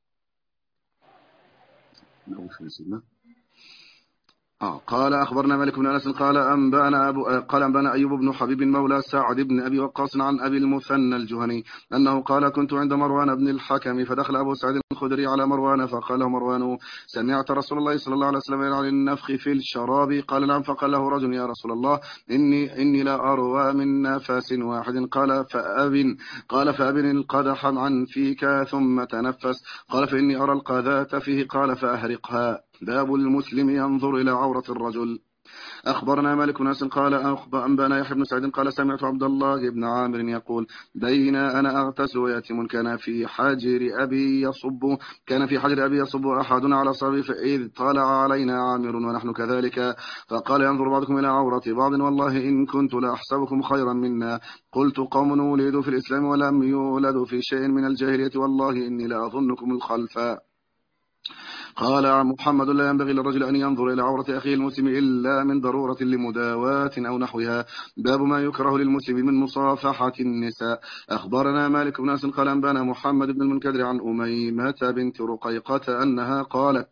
آه. قال أخبرنا مالك بن أنس قال أنبأنا أبو قال أنبأنا أيوب بن حبيب مولى سعد بن أبي وقاص عن أبي المثنى الجهني أنه قال كنت عند مروان بن الحكم فدخل أبو سعيد الخدري على مروان فقال له مروان سمعت رسول الله صلى الله عليه وسلم عن النفخ في الشراب؟ قال نعم. فقال له رجل يا رسول الله إني إني لا أروى من نفس واحد. قال فأبن قال فأبن القدح عن فيك ثم تنفس. قال فإني أرى القذاة فيه. قال فأهرقها. باب المسلم ينظر إلى عورة الرجل. أخبرنا مالك بن أنس قال أنبأنا يحيى بن سعيد قال سمعت عبد الله بن عامر يقول بين أنا أغتسل ويتيم كان في حجر أبي يصب كان في حجر أبي يصب أحدنا على صبي فإذ طلع علينا عامر ونحن كذلك فقال ينظر بعضكم إلى عورة بعض والله إن كنت لأحسبكم خيرا منا. قلت قوم ولدوا في الإسلام ولم يولدوا في شيء من الجاهلية والله إني لأظنكم الخلفاء. قال محمد لا ينبغي للرجل أن ينظر إلى عورة أخيه المسلم إلا من ضرورة لمداواة أو نحوها. باب ما يكره للمسلم من مصافحة النساء. أخبرنا مالك بن أنس قال أنبأنا محمد بن المنكدر عن أميمة بنت رقيقة أنها قالت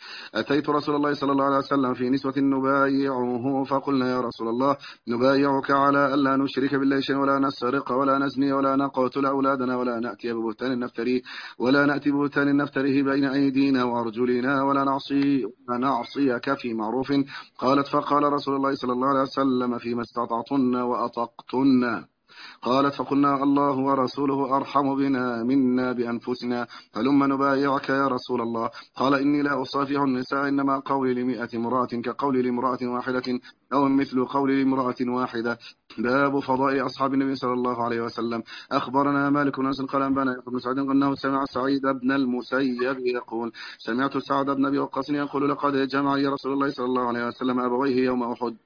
أتيت رسول الله صلى الله عليه وسلم في نسوة نبايعه فقلنا يا رسول الله نبايعك على ألا نشرك بالله شيئا ولا نسرق ولا نزني ولا نقتل أولادنا ولا نأتي ببهتان نفتريه ولا نأتي ببهتان نفتريه بين أيدينا وأرجلنا ولا نعصي ولا نعصيك في معروف. قالت فقال رسول الله صلى الله عليه وسلم فيما استطعتن وأطقتن. قالت فقلنا الله ورسوله أرحم بنا منا بأنفسنا فلما نبايعك يا رسول الله. قال إني لا أصافح النساء إنما قولي لمئة امرأة كقولي لامرأة واحدة أو مثل قولي لامرأة واحدة. باب فضاء أصحاب النبي صلى الله عليه وسلم. أخبرنا مالك بن أنس قال أنبانا بن سعد أنه سمع سعيد بن المسيب يقول سمعت سعد بن أبي وقاص يقول لقد جمع لي رسول الله صلى الله عليه وسلم أبويه يوم أحد.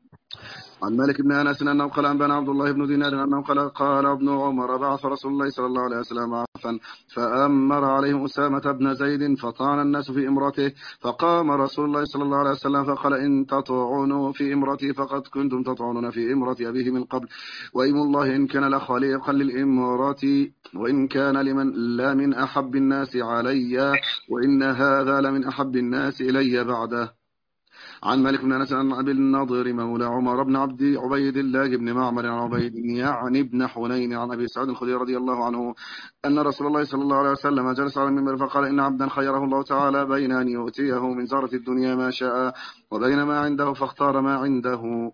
عن مالك بن أنس أنه قال أنبانا عبد الله بن دينار أنه قال قال ابن عمر بعث رسول الله صلى الله عليه وسلم عفا فأمر عليه أسامة بن زيد فطعن الناس في امرته فقام رسول الله صلى الله عليه وسلم فقال إن تطعنوا في امرتي فقد كنتم تطعنون في امرة أبيه من قبل وإيم الله إن كان لخليقا للإمرة وإن كان لمن لا من أحب الناس علي وإن هذا لمن أحب الناس إلي بعده. عن مالك بن أنس عن أبي النضر مولى عمر بن عبد عبيد الله بن معمر عن عبيد يعني ابن حنين عن أبي سعد الخدري رضي الله عنه أن رسول الله صلى الله عليه وسلم جلس على المنبر فقال إن عبدا خيره الله تعالى بين أن يؤتيه من زهرة الدنيا ما شاء وبين ما عنده فاختار ما عنده.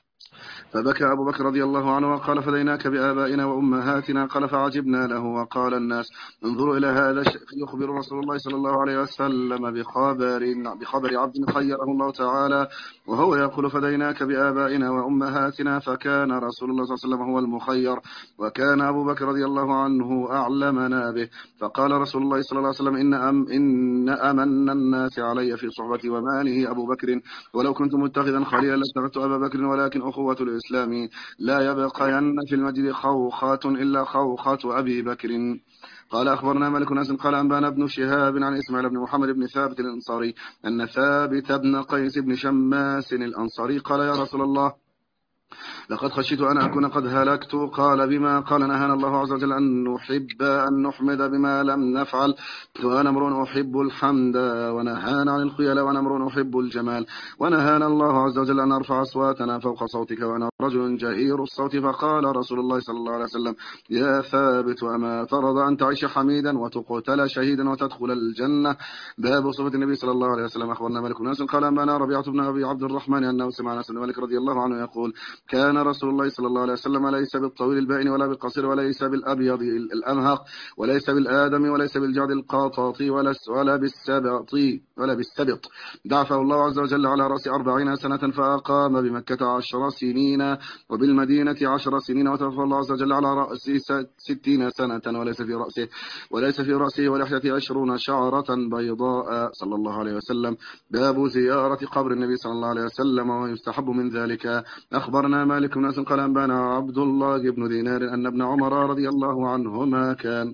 فبكى أبو بكر رضي الله عنه وقال فديناك بآبائنا وأمهاتنا. قال فعجبنا له وقال الناس انظروا إلى هذا يخبر رسول الله صلى الله عليه وسلم بخبر, بخبر عبد خيره الله تعالى وهو يقول فديناك بآبائنا وأمهاتنا. فكان رسول الله صلى الله عليه وسلم هو المخير وكان أبو بكر رضي الله عنه أعلمنا به. فقال رسول الله صلى الله عليه وسلم إن, أم إن أمن الناس علي في صحبتي وماله أبو بكر ولو كنت متخذا خليلا لاتخذت أبا بكر ولكن أخوة الإسلام لا يبقين في المجد خوخات إلا خوخات أبي بكر. قال أخبرنا مالك ناس قال أنبانا ابن شهاب عن إسماعيل بن محمد بن ثابت الأنصاري أن ثابت بن قيس بن شماس الأنصاري قال يا رسول الله لقد خشيت أن أكون قد هلكت. قال بما؟ قال نهانا الله عز وجل أن نحب أن نحمد بما لم نفعل وأنا أمر أحب الحمد ونهانا عن الخيل وأنا أمر أحب الجمال ونهانا الله عز وجل أن نرفع أصواتنا فوق صوتك وأنا رجل جهير الصوت. فقال رسول الله صلى الله عليه وسلم يا ثابت أما ترضى أن تعيش حميدا وتقتل شهيدا وتدخل الجنة. باب صفة النبي صلى الله عليه وسلم. أخبرنا مالك بن أنس قال أنبانا ربيعة بن أبي عبد الرحمن أنه سمع أنس بن مالك رضي الله عنه يقول كان رسول الله صلى الله عليه وسلم ليس بالطويل البائن ولا بالقصير وليس بالأبيض الأمهق وليس بالآدم وليس بالجعد القاطاط ولا بالسبط ولا بالسبط. دعفه الله عز وجل على رأس أربعين سنة فأقام بمكة عشر سنين وبالمدينة عشر سنين وتوفى الله عز وجل على رأس ستين سنة وليس في رأسه وليس في رأسه ولحيته عشرون شعرة بيضاء صلى الله عليه وسلم. باب زيارة قبر النبي صلى الله عليه وسلم ويستحب من ذلك. أخبرنا مالك بن أنس قال أنبانا عبد الله بن دينار أن ابن عمر رضي الله عنهما كان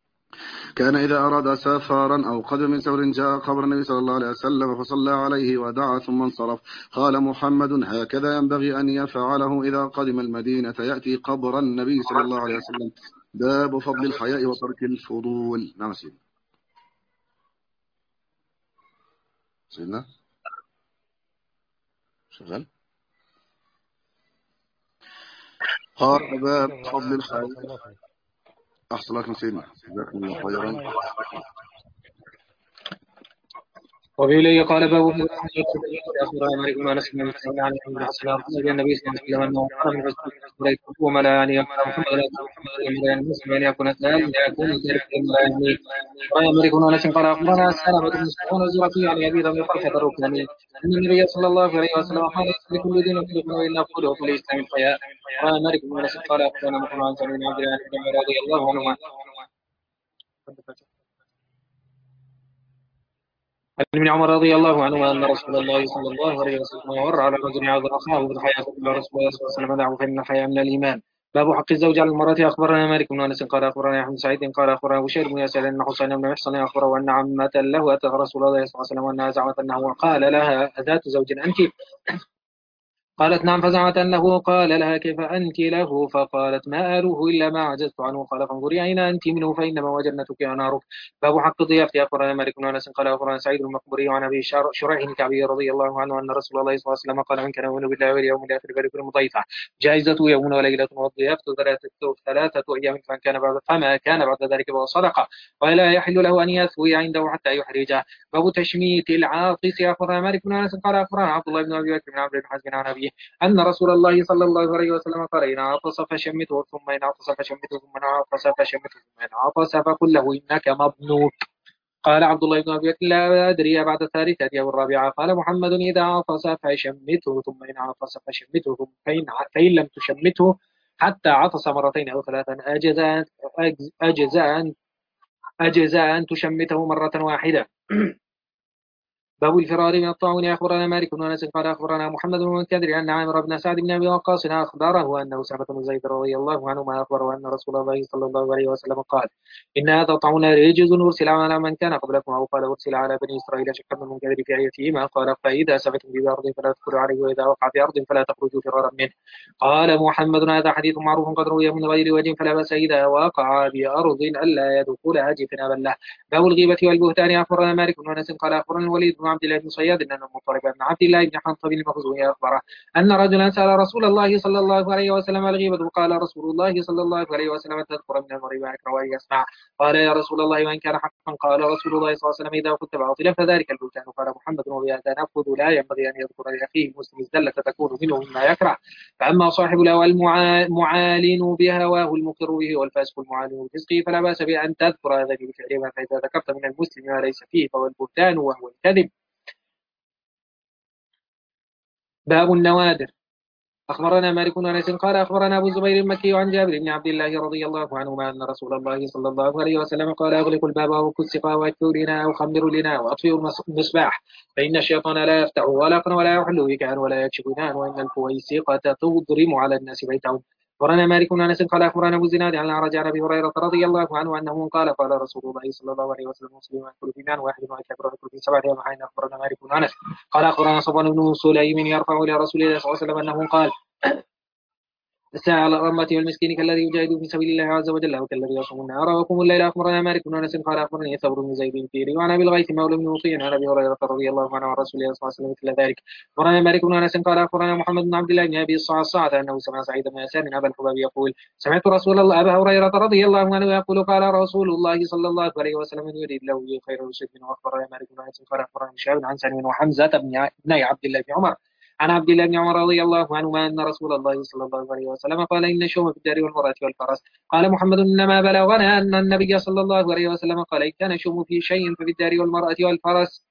كان إذا أراد سفرا أو قدم من سفر جاء قبر النبي صلى الله عليه وسلم فصلى عليه ودعا ثم انصرف. قال محمد هكذا ينبغي أن يفعله إذا قدم المدينة يأتي قبر النبي صلى الله عليه وسلم. باب فضل الحياء وترك الفضول. نعم سيدنا سيدنا شغال. قال باب فضل الحياء. أحسن لكم سيدنا جزاكم الله خيرا. وبإليه قال باب أخبرنا مالك بن أنس بن مسعود عن ابن حسن النبي صلى الله عليه وسلم أنه قال من رسول وما لا يعني محمد لا المسلم أن يكون لا يكون ذلك لا يعني. قال مالك بن أنس قال أخبرنا سلمة بن سكون الزرقي عن أبي ذر طلحة الركني أن النبي صلى الله عليه وسلم قال لكل دين خلق وإلا خلق في الإسلام الحياء. قال مالك بن أنس قال أخبرنا محمد عن سعيد بن عبد الله بن عمر رضي الله عنهما عن ابن عمر رضي الله عنه أن رسول الله صلى الله عليه وسلم مر على رجل يعظ أخاه بالحياة فقال رسول الله صلى الله عليه وسلم دعه فإن الحياء من الإيمان. باب حق الزوج على المرأة. أخبرنا مالك بن أنس قال أخبرنا يحيى بن سعيد قال أخبرنا بشير بن يسار أن حسين بن محصن أخبره أن عمة له أتت رسول الله صلى الله عليه وسلم وأنها زعمت أنه قال لها أذات زوج أنت؟ قالت نعم، فزعمت أنه قال لها كيف أنت له؟ فقالت ما آله إلا ما عجزت عنه. قال فانظري أين أنت منه فإنما وجنتك ونارك. باب حق الضيافة. أخبرنا مالك بن أنس قال أخبرنا سعيد المقبري عن أبي شريح الكعبي رضي الله عنه أن رسول الله صلى الله عليه وسلم قال من كان يؤمن بالله واليوم الآخر فليكرم ضيفه. جائزته يوم وليلة، والضيافة ثلاثة ثلاثة أيام فمن كان بعد فما كان بعد ذلك فهو صدقة، ولا يحل له أن يثوي عنده حتى يحرجه. باب تشميت العاطس. أخبرنا مالك بن أنس قال أخبرنا عبد الله بن أبي بكر بن عبد الحزم عن أبيه أن رسول الله صلى الله عليه وسلم قال إن عطس فشمته، ثم إن عطس فشمته، ثم إن عطس فشمته، ثم إن عطس فقل له إنك مبنوك. قال عبد الله بن أبي بكر لا أدري بعد الثالثة أو الرابعة. قال محمد إذا عطس فشمته، ثم إن عطس فشمته، ثم فإن, فإن لم تشمته حتى عطس مرتين أو ثلاثا أجزاء أجزاء أجزاء أن تشمته مرة واحدة. باب الفرار من الطاعون. أخبرنا مالك بن أنس قال أخبرنا محمد بن المنكدر أن عامر بن سعد بن أبي وقاص أخبره أنه سعد بن زيد رضي الله عنهما أخبره أن رسول الله صلى الله عليه وسلم قال إن هذا الطاعون رجز أرسل على من كان قبلكم، أو قال أرسل على بني إسرائيل. شك بن المنكدر في آيتهما قال فإذا سبتم بأرض فلا تدخلوا عليه، وإذا وقع في أرض فلا تخرجوا فرارا منه. قال محمد هذا حديث معروف قد روي من غير وجه، فلا بأس إذا وقع بأرض ألا يدخلها جفنابا له. باب الغيبة والبهتان. أخبرنا مالك بن أنس قال أخبرنا الوليد بن عبد الله بن صياد أن المطلب بن عبد الله بن حنطب المخزومي أخبره أن رجلا سأل رسول الله صلى الله عليه وسلم الغيبة، قال رسول الله صلى الله عليه وسلم تذكر من المرء ما يكره أن يسمع. قال يا رسول الله وإن كان حقا؟ قال رسول الله صلى الله عليه وسلم إذا كنت باطلا فذلك البهتان. قال محمد وبهذا نأخذ لا ينبغي أن يذكر لأخيه مسلم الزلة تكون منه مما يكره. فأما صاحب الهوى المعالن بهواه المقر به والفاسق المعالن بفسقه فلا بأس بأن تذكر هذا بفعله، فإذا ذكرت من المسلم ما ليس فيه فهو البهتان وهو الكذب. باب النوادر. أخبرنا مالك بن أنس قال أخبرنا أبو الزبير المكي عن جابر بن عبد الله رضي الله عنهما أن رسول الله صلى الله عليه وسلم قال أغلقوا الباب وأوكوا السقا وأكثروا لنا أو خمروا لنا وأطفئوا المصباح، فإن الشيطان لا يفتح غلقا ولا يحل بكان ولا يكشف نان، وإن الفويسقة تضرم على الناس بيتهم. أخبرنا مالك بن أنس قال أخبرنا أبو الزناد عن الأعرج عن أبي هريرة رضي الله عنه أنه قال قال رسول الله صلى الله عليه وسلم مسلم يأكل في مان واحد ويكبر يأكل في سبعة أمعين. أخبرنا مالك بن أنس قال أخبرنا صفوان بن سليم يرفع إلى رسول الله صلى الله عليه وسلم أنه قال الساعة على الرمة والمسكين كالذي يجاهد في سبيل الله عز وجل وكالذي يصوم النهار ويقوم الليل. أخبرنا مالك بن أنس قال أخبرني ثور بن زيد الفيري وعن أبي الغيث مولى بن مطيع عن أبي هريرة رضي الله عنه عن رسول الله صلى الله عليه وسلم مثل ذلك. أخبرنا مالك بن أنس قال أخبرنا محمد بن عبد الله بن أبي الصعصعة أنه سمع سعيد بن يسار أبا الحباب يقول سمعت رسول الله أبا هريرة رضي الله عنه يقول قال رسول الله صلى الله عليه وسلم من يريد له خير يصب منه. أخبرنا مالك بن أنس قال أخبرنا شهاب عن سالم وحمزة بن عبد الله بن عمر عن عبد الله بن عمر رضي الله عنهما أن رسول الله صلى الله عليه وسلم قال إن الشوم في الدار والمرأة والفرس. قال محمد إنما بلغنا أن النبي صلى الله عليه وسلم قال إن كان الشوم في شيء ففي الدار والمرأة والفرس.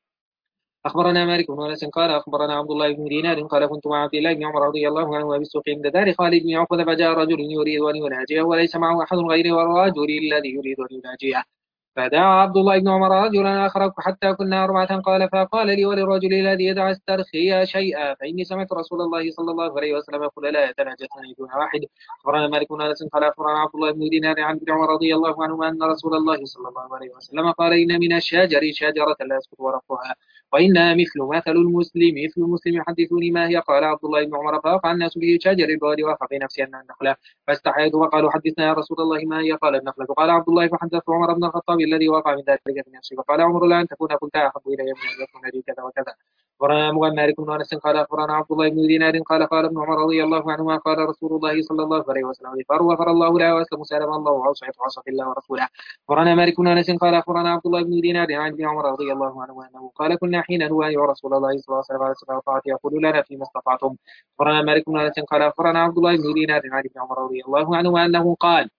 أخبرنا مالك بن أنس قال أخبرنا عبد الله بن دينار قال كنت مع عبد الله بن عمر رضي الله عنه بالسوق عند دار خالد بن عقبة فجاء رجل يريد أن يناجيه وليس معه أحد غيره الرجل الذي يريد أن يناجيه، فدعا عبد الله بن عمر رجلا آخر حتى كنا أربعة. قال فقال لي وللرجل الذي يدعى استرخي شيئا فإني سمعت رسول الله صلى الله عليه وسلم يقول لا يتناجى اثنان دون واحد. أخبرنا مالك بن أنس قال أخبرنا عبد الله بن دينار عن ابن عمر رضي الله عنهما أن رسول الله صلى الله عليه وسلم قال إن من الشجر شجرة لا يسقط ورقها وإنها مثل مثل المسلم مثل المسلم يحدثوني ما هي. قال عبد الله بن عمر فوقع الناس به شجر البوادي وقع في نفسي أن النخلة فاستحييت وقالوا حدثنا يا رسول الله ما هي. قال النخلة. قال عبد الله فحدث عمر بن الخطاب الذي وقع من ذلك في نفسه فقال عمر لا أن تكون قلت أحب إلي من أن يكون لي كذا وكذا. أخبرنا مالك بن أنس قال أخبرنا عبد الله بن دينار قال قال ابن عمر رضي الله عنهما قال رسول الله صلى الله عليه وسلم غفر وغفر الله له وأسلم سلم الله وأوسعت عصى الله ورسوله. أخبرنا مالك بن أنس قال أخبرنا عبد الله بن دينار عن ابن عمر رضي الله عنه أنه قال كنا حين نوحي رسول الله صلى الله عليه وسلم على طاعته يقول لنا فيما استطعتم. أخبرنا مالك بن أنس قال أخبرنا عبد الله بن دينار عن ابن عمر رضي الله عنه أنه قال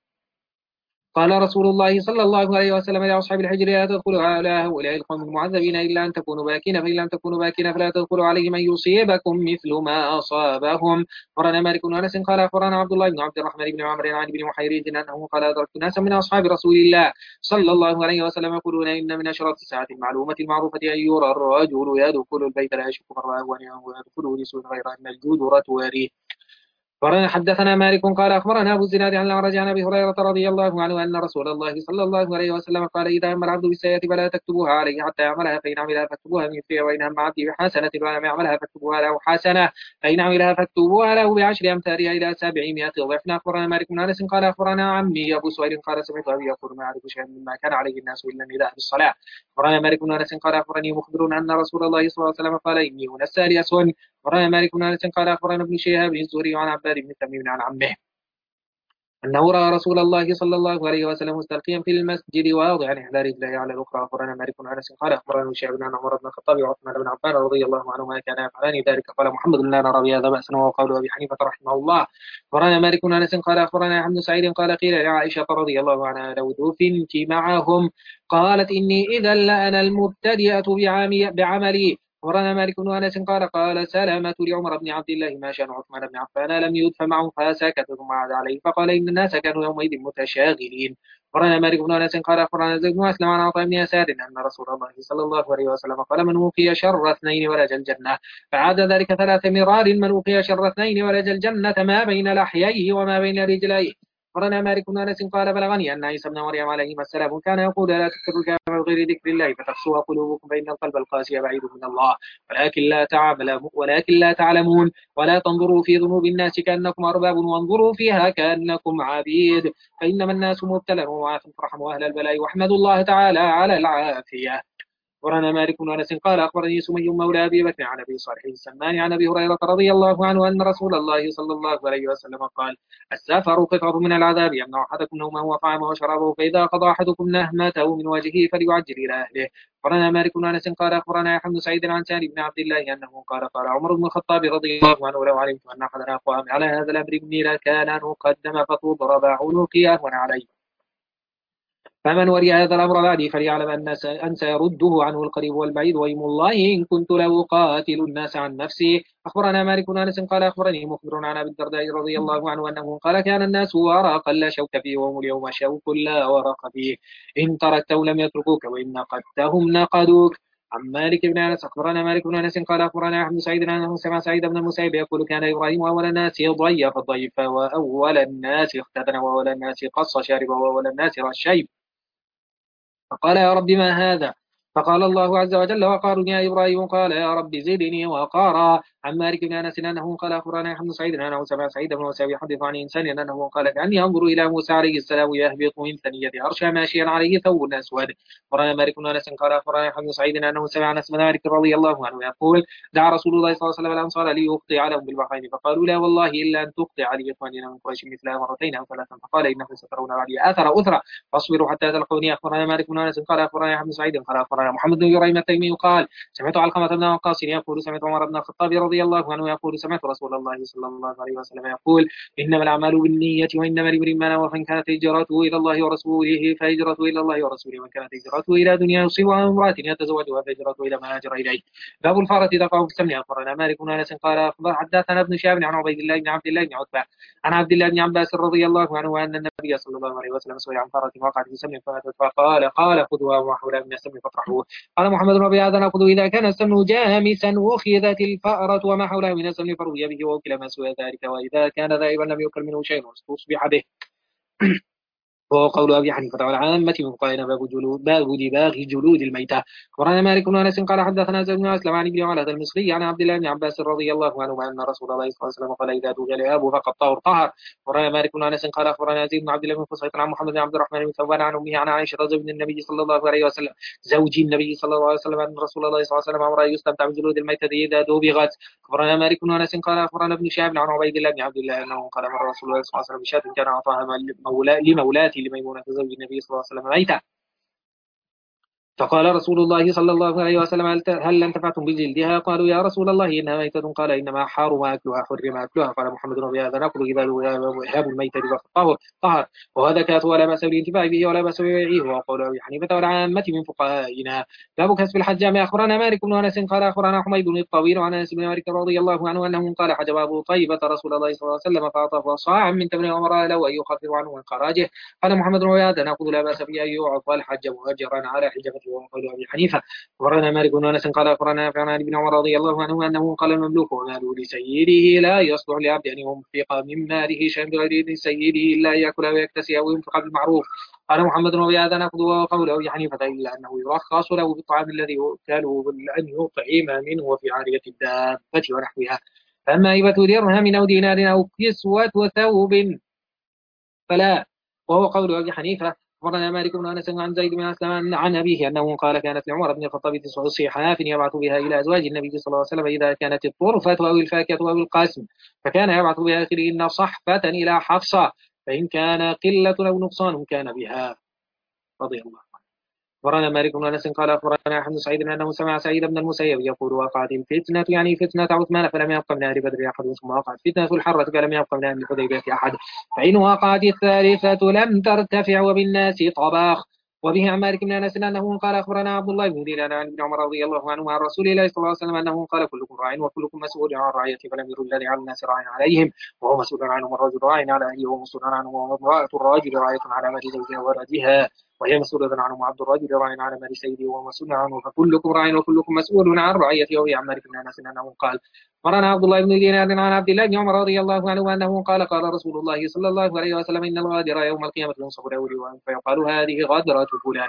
قال رسول الله صلى الله عليه وسلم لأصحاب الحجر لا تدخلوا على هؤلاء القوم المعذبين إلا أن تكونوا باكين، فإن لم تكونوا باكين فلا تدخلوا عليهم أن يصيبكم مثل ما أصابهم. أخبرنا مالك بن أنس قال أخبرنا عبد الله بن عبد الرحمن بن عمرو عن ابن محيريز أنه قال أدركت ناسا من أصحاب رسول الله صلى الله عليه وسلم يقولون إن من أشراط الساعة المعلومة المعروفة أن يرى الرجل يدخل البيت لا يشك من رآه وأن يدخله لسوء غير أن الجودرة تواريه. حدثنا مالك قال أخبرنا أبو الزناد عن الأعرج عن أبي هريرة رضي الله عنه أن رسول الله صلى الله عليه وسلم قال إذا هم العبد بالسيئة فلا تكتبوها عليه حتى يعملها فإن عملها فاكتبوها من فيه وإن هم عبدي بحسنة ولم يعملها فاكتبوها له حسنة فإن عملها فاكتبوها له بعشر أمثالها إلى سبعمائة ضعف. أخبرنا مالك بن أنس قال أخبرنا عمي أبو سهيل قال سمعت أبي يقول ما أعرف شيئا مما كان عليه الناس إلا النداء بالصلاة. أخبرنا مالك بن أنس قال أخبرني مخبر أن رسول الله صلى الله عليه وسلم قال إني أنسى لأسون. أخبرنا مالك بن أنس قال أخبرنا ابن شهاب الزهري عن عباد بن تميم عن عمه أنه رأى رسول الله صلى الله عليه وسلم مستلقيا في المسجد واضعا إحدى رجليه على الأخرى. أخبرنا مالك بن أنس قال أخبرنا شعب بن عمر بن الخطاب وعثمان بن عفان رضي الله عنهما كان يفعلان ذلك. قال محمد لا نرى بهذا بأسا وقول أبي حنيفة رحمه الله. أخبرنا مالك بن أنس قال أخبرنا يحيى بن سعيد قال قيل لعائشة رضي الله عنها لو دفنت معهم قالت إني إذا لأنا المبتدئة بعملي. أخبرنا مالك بن أنس قال قال سلامة لعمر بن عبد الله ما شأن عثمان بن عفان لم يدفع معه فسكت ثم عاد عليه فقال إن الناس كانوا يومئذ متشاغلين. أخبرنا مالك بن أنس قال أخبرنا زيد بن أسلم عن عطاء بن يسار أن رسول الله صلى الله عليه وسلم قال من وقي شر اثنين ولج الجنة. فعاد ذلك ثلاث مرار من وقي شر اثنين ولج الجنة ما بين لحييه وما بين رجليه. أخبرنا مالك بن أنس قال بلغني أن عيسى بن مريم عليهما السلام كان يقول لا تكتبوا الكلام بغير ذكر الله فتقسوها قلوبكم فإن القلب القاسي بعيد من الله ولكن لا تعلمون ولكن لا تعلمون ولا تنظروا في ذنوب الناس كأنكم أرباب وانظروا فيها كأنكم عبيد فإنما الناس مبتلى وعافٍ فرحموا أهل البلاء واحمدوا الله تعالى على العافية. أخبرنا مالك بن أنس قال أخبرني سمي مولى أبي بكر عن أبي صالح السمان عن أبي هريرة رضي الله عنه أن رسول الله صلى الله عليه وسلم قال السفر قطعة من العذاب يمنع أحدكم نومه وطعامه وشرابه فإذا قضى أحدكم نهمته من وجهه فليعجل إلى أهله. أخبرنا مالك بن أنس قال أخبرنا يحيى بن سعيد عن سالم بن عبد الله أنه قال قال عمر بن الخطاب رضي الله عنه لو علمت أن أحدنا قام على هذا الأمر مني لكان أن أقدم فتضرب عنقي أهون علي فمن ولي هذا الأمر بعدي فليعلم أن سيرده عنه القريب والبعيد وإيم الله إن كنت لأقاتل الناس عن نفسي. أخبرنا مالك بن أنس قال أخبرني مخبر عن أبي الدرداء رضي الله عنه أنه قال كان الناس ورقا لا شوك فيه وهم اليوم شوك لا ورق فيه إن تركتهم لم يتركوك وإن نقدتهم نقدوك. عن مالك بن أنس أخبرنا مالك بن أنس قال أخبرنا أحمد سعيد أنه سمع سعيد بن المسيب يقول كان إبراهيم أول الناس ضيف الضيف وأول الناس اختتن وأول الناس قص شارب وأول الناس رشيب فقال يا رب ما هذا فقال الله عز وجل وقاروا يا إبراهيم قال يا رب زدني وقارا. عن مالك بن أنس أنه قال أخبرنا يحيى بن سعيد أنه سمع سعيد بن مسيب يحدث عن إنسان أنه قال كأني أنظر إلى موسى عليه السلام يهبط من ثنية عرشه ماشيا عليه ثوب أسود. أخبرنا مالك بن أنس قال أخبرنا يحيى بن سعيد أنه سمع أنس بن مالك رضي الله عنه يقول دعا رسول الله صلى الله عليه وسلم الأنصار ليقطع لهم بالبحرين فقالوا لا والله إلا أن تقطع لإخواننا من قريش مثلها مرتين أو ثلاثا فقال إنكم سترون بعدي آثر أثرا فاصبروا حتى تلقوني. أخبرنا مالك بن أنس قال أخبرنا يحيى بن سعيد قال أخبرنا محمد بن يريم التيمي قال سمعت علقمة بن وقاص يقول سمعت عمر بن الخطاب رضي الله عنه يقول سمعت رسول الله صلى الله عليه وسلم يقول إنما الأعمال بالنية وإنما لامرئ ما نوى فإن كانت هجرته إلى الله ورسوله فهجرته إلى الله ورسوله وإن كانت هجرته إلى دنيا يصيبها امرأة يتزوجها فهجرته إلى ما هاجر إليه. باب الفارة تقع في السمع. أخبرنا مالك بن أنس قال أخبر حدثنا ابن شهاب عن عبيد الله بن عبد الله بن عتبة عن عبد الله بن عباس رضي الله عنه أن النبي صلى الله عليه وسلم سئل عن فارة وقعت في السمع فقال قال خذوها وحولها من السمع فاطرحوه. قال محمد بن أبي هذا نأخذ إذا كان السمع جامسا أخذت الفأرة وما حولها من السمع فروي به ووكل ما سوى ذلك وإذا كان ذائبا لم يؤكل منه شيء واصبح به. وهو قول أبي حنيفة والعامة من فقهاء باب جلود باب دباغ جلود الميتة. أخبرنا مالك بن أنس قال حدثنا زيد بن أسلم عن ابن علاء المصري عن عبد الله بن عباس رضي الله عنهما أن رسول الله صلى الله عليه وسلم قال إذا دوغ الإهاب فقد طهر طهر. أخبرنا مالك بن أنس قال أخبرنا زيد بن عبد الله بن فصيح عن محمد بن عبد الرحمن بن ثوبان عن أمه عن عائشة زوج النبي صلى الله عليه وسلم زوج النبي صلى الله عليه وسلم أن رسول الله صلى الله عليه وسلم أمر يستمتع بجلود الميتة إذا دوبغت. أخبرنا مالك بن أنس قال أخبرنا ابن شهاب عن عبيد الله بن عبد الله أنه قال مر رسول الله صلى الله عليه وسلم بشاة كان أعطاها لمولاتي لميمونة زوج النبي صلى الله عليه وسلم ميتة فقال رسول الله صلى الله عليه وسلم هل انتفعتم بجلدها قالوا يا رسول الله إنها ميتة قال إنما حرم أكلها حرم أكلها قال محمد رضي هذا نأكل إهاب الميتة طهر طهر وهذا كات ولا بأس بالانتفاع به ولا بأس ببيعه وقول أبي حنيفة والعامة من فقهائنا. باب كسب الحجام. أخبرنا مالك بن أنس قال أخبرنا حميد بن الطويل عن أنس بن مالك رضي الله عنه أنه قال حجب أبو طيبة رسول الله صلى الله عليه وسلم فأعطاه صاعا من تمر ومر له أن يخفف عنه من خراجه. قال محمد رضي هذا نأخذ لا بأس به أن يعطى الحج مؤجرا على حجبته وقول أبي حنيفة. أخبرنا مالك بن أنس قال أخبرنا نافع عن ابن عمر رضي الله عنه أنه قال المملوك وماله لسيده لا يصلح لعبد أن ينفق من ماله شيئا بغير إذن سيده إلا أن يأكل ويكتسي أو ينفق بالمعروف. قال محمد وبهذا نأخذ وقول أبي حنيفة إلا أنه يرخص له بالطعام الذي يؤكله أن يطعم منه وفي عارية الدابة ونحوها. فأما هبة درهم أو دينار أو كسوة ثوب فلا، وهو قول أبي حنيفة. أخبرنا مالك بن أنس عن زيد بن أسلم عن أبيه أنه قال كانت لعمر بن الخطاب تسع صحاف يبعث بها إلى أزواج النبي صلى الله عليه وسلم إذا كانت الطرفة أو الفاكهة أو القاسم، فكان يبعث بآخرهن صحفة إلى حفصة، فإن كان قلة أو نقصان كان بها رضي الله عنه. أخبرنا مالك بن أنس قال أخبرنا أحمد سعيد أنه سمع سعيد بن المسيب يقول وقعت الفتنة يعني فتنة عثمان فلم يبق من أهل بدر أحد، ثم وقعت فتنة الحرة فلم يبق من أهل الحديبية أحد، فإن وقعت الثالثة لم ترتفع وبالناس طباخ. وبه عن مالك بن أنس أنه قال أخبرنا عبد الله بن دينار عن ابن عمر رضي الله عنه عن رسول الله صلى الله عليه وسلم أنه قال كلكم راع وكلكم مسؤول عن رعيته، فلم يرد الذي على الناس راع عليهم وهو مسؤول عنهم، الرجل راع على أهله وهو مسؤول عنه، وامرأة الرجل راعية على مال زوجها وولدها وهي مسؤولة عنه، وعبد الرجل راع على مال سيده وهو مسؤول عنه، فكلكم راع وكلكم مسؤول عن رعيته. وهي عن مالك بن أنس أنه قال أخبرنا عبد الله بن دينار عن عبد الله بن عمر رضي الله عنه أنه قال قال رسول الله صلى الله عليه وسلم إن الغادر يوم القيامة ينصب له فيقال هذه غادرة فلان.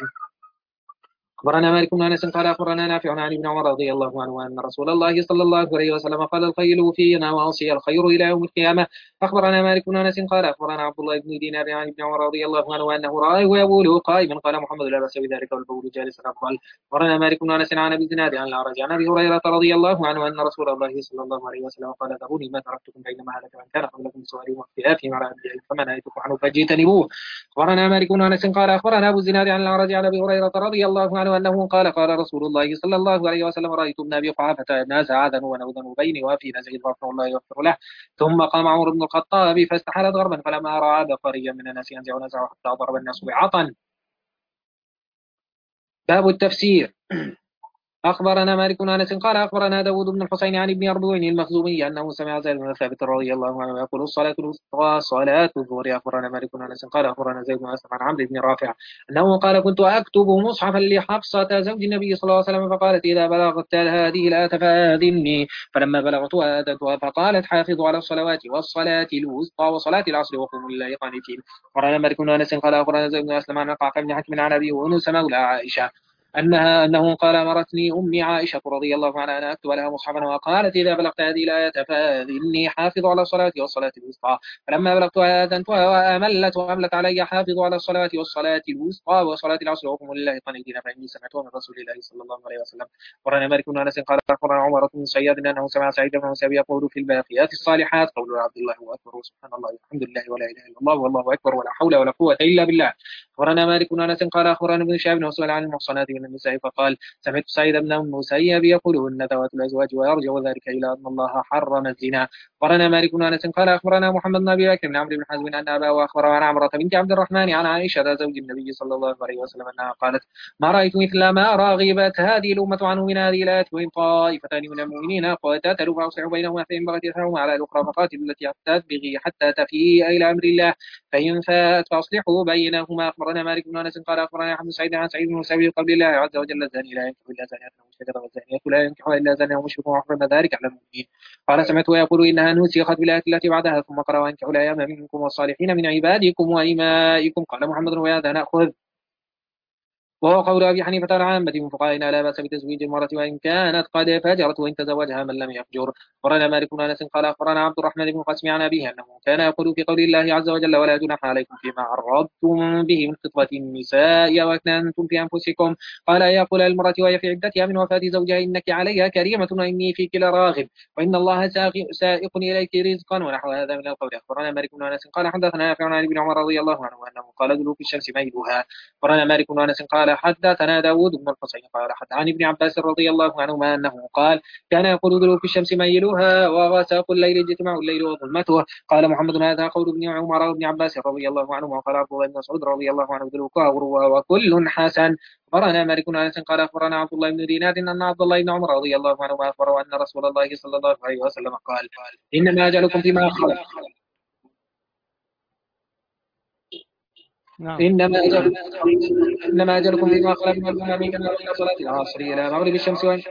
أخبرنا مالك بن أنس قال أخبرنا نافع عن ابن عمر رضي الله عنه أن رسول الله صلى الله عليه وسلم قال الخيل في نواصي الخير إلى يوم القيامة. أخبرنا مالك بن أنس قال أخبرنا عبد الله بن دينار عن ابن عمر رضي الله عنه أنه رأى ويبول قائما، قال محمد لا بأس بذلك والبول جالسا أفضل. أخبرنا مالك بن أنس عن أبي الزناد عن الأعرج عن أبي هريرة رضي الله عنه أن رسول الله صلى الله عليه وسلم قال ذروني ما تركتكم بينما هلك من كان قبلكم سؤالهم واختلافهم على أنبيائهم فما نهيتكم عنه فاجتنبوه. أخبرنا مالك بن أنس قال أخبرنا أبو الزناد عن الأعرج عن أبي هريرة رضي الله عنه أنه قال قال رسول الله صلى الله عليه وسلم رأيت ابن أبي قحافة الناس آذنوا ونوذنوا بيني وفينا زيد غفر الله يغفر له. ثم قام عمر بن الخطاب فاستحالت غربا فلما رأى بقريا من الناس ينزع نزعه حتى ضرب الناس بعطن. باب التفسير. أخبرنا مالك بن أنس قال أخبرنا داود بن الحسين عن ابن أربوع المخزومي أنه سمع زيد بن ثابت رضي الله عنه يقول الصلاة الوسطى صلاة الظهر. أخبرنا مالك بن أنس قال أخبرنا زيد بن أسلم عن عمرو بن رافع أنه قال كنت أكتب مصحفا لحفصة زوج النبي صلى الله عليه وسلم فقالت إذا بلغت هذه الآية فآذني، فلما بلغتها آذنتها فقالت حافظوا على الصلوات والصلاة الوسطى وصلاة العصر وقوموا لله قانتين. أخبرنا مالك بن أنس قال أخبرنا زيد بن أسلم عن قعقاع بن حكيم عن أبي يونس مولى عائشة أنها أنه قال أمرتني أمي عائشة رضي الله عنها أن أكتب لها مصحفا وقالت إذا بلغت هذه الآية فإني حافظ على الصلاة والصلاة الوسطى، فلما بلغتها آذنتها وأملت وأملت علي حافظ على الصلاة والصلاة الوسطى وصلاة العصر وقوموا لله قانتين، فإني سمعتها من رسول الله صلى الله عليه وسلم. أخبرنا مالك بن أنس قال أخبرنا عمر بن سياد أنه سمع سعيد بن مسيب يقول في الباقيات الصالحات قول عبد الله أكبر وسبحان الله والحمد لله ولا إله إلا الله والله أكبر ولا حول ولا قوة إلا بالله. أخبرنا مالك بن أنس قال أخبرنا ابن شهاب وسئل عن المحصنات من النساء فقال سمعت سعيد بن المسيب يقول إن ذوات الأزواج ويرجع ذلك إلى أن الله حرم الزنا. أخبرنا مالك بن أنس قال أخبرنا محمد بن أبي بكر بن عمرو بن حزم أن أباه أخبر عن عمرة بنت عبد الرحمن عن عائشة زوج النبي صلى الله عليه وسلم أنها قالت ما رأيت مثل ما راغبت هذه الأمة عنه من هذه الآيات وإن طائفتان من المؤمنين قاتلوا فأصلحوا بينهما فإن بغت إحداهما على الأخرى فقاتلوا التي تبغي حتى تفيء إلى أمر الله فإن فاءت فأصلحوا بينهما. أخبرنا مالك بن أنس قال أخبرنا أحمد سعيد عن سعيد بن مسيب قول الله عز وجل الزاني لا ينكح إلا زانية ومشركة والزانية لا ينكحها إلا زانية ومشرك وحرم ذلك على المؤمنين. قال سمعته يقول إنها نسخت بالآية التي بعدها ثم قرأ وانكحوا الأيام منكم والصالحين من عبادكم وإمائكم. قال محمد وهذا نأخذ وهو قول أبي حنيفة العامة من فقهائنا لا بأس بتزويج المرأة وإن كانت قد فجرت وإن تزوجها من لم يفجر. أخبرنا مالك بن أنس قال أخبرنا عبد الرحمن بن قاسم عن أبيه أنه كان يقول في قول الله عز وجل ولا جناح عليكم فيما عرضتم به من خطبة النساء وأكننتم في أنفسكم. قال يقول المرأة وهي في عدتها من وفاة زوجها إنك عليها كريمة وإني فيك لراغب وإن الله سائق إليك رزقا ونحو هذا من القول. أخبرنا مالك بن أنس قال حدثنا نافع عن ابن عمر رضي الله عنه أنه قال دلوك الشمس ميلها. أخبرنا مالك بن أنس قال حدثنا داود بن الحسين قال حتى عن ابن عباس رضي الله عنهما أنه قال كان يقول دلوك الشمس ميلها وغساق الليل اجتماع الليل وظلمته. قال محمد هذا قول ابن عمر وابن عباس رضي الله عنهما وقال عبد الله بن مسعود رضي الله عنه دلوكها وكل حسن. أخبرنا مالك بن أنس قال أخبرنا عبد الله بن دينار أن عبد الله بن عمر رضي الله عنهما أخبره أن رسول الله صلى الله عليه وسلم قال إنما أجلكم فيما خلق نعم. إنما أجل إنما أجلكم فيما خلق من الأمم كما بين صلاة العصر إلى مغرب الشمس وإن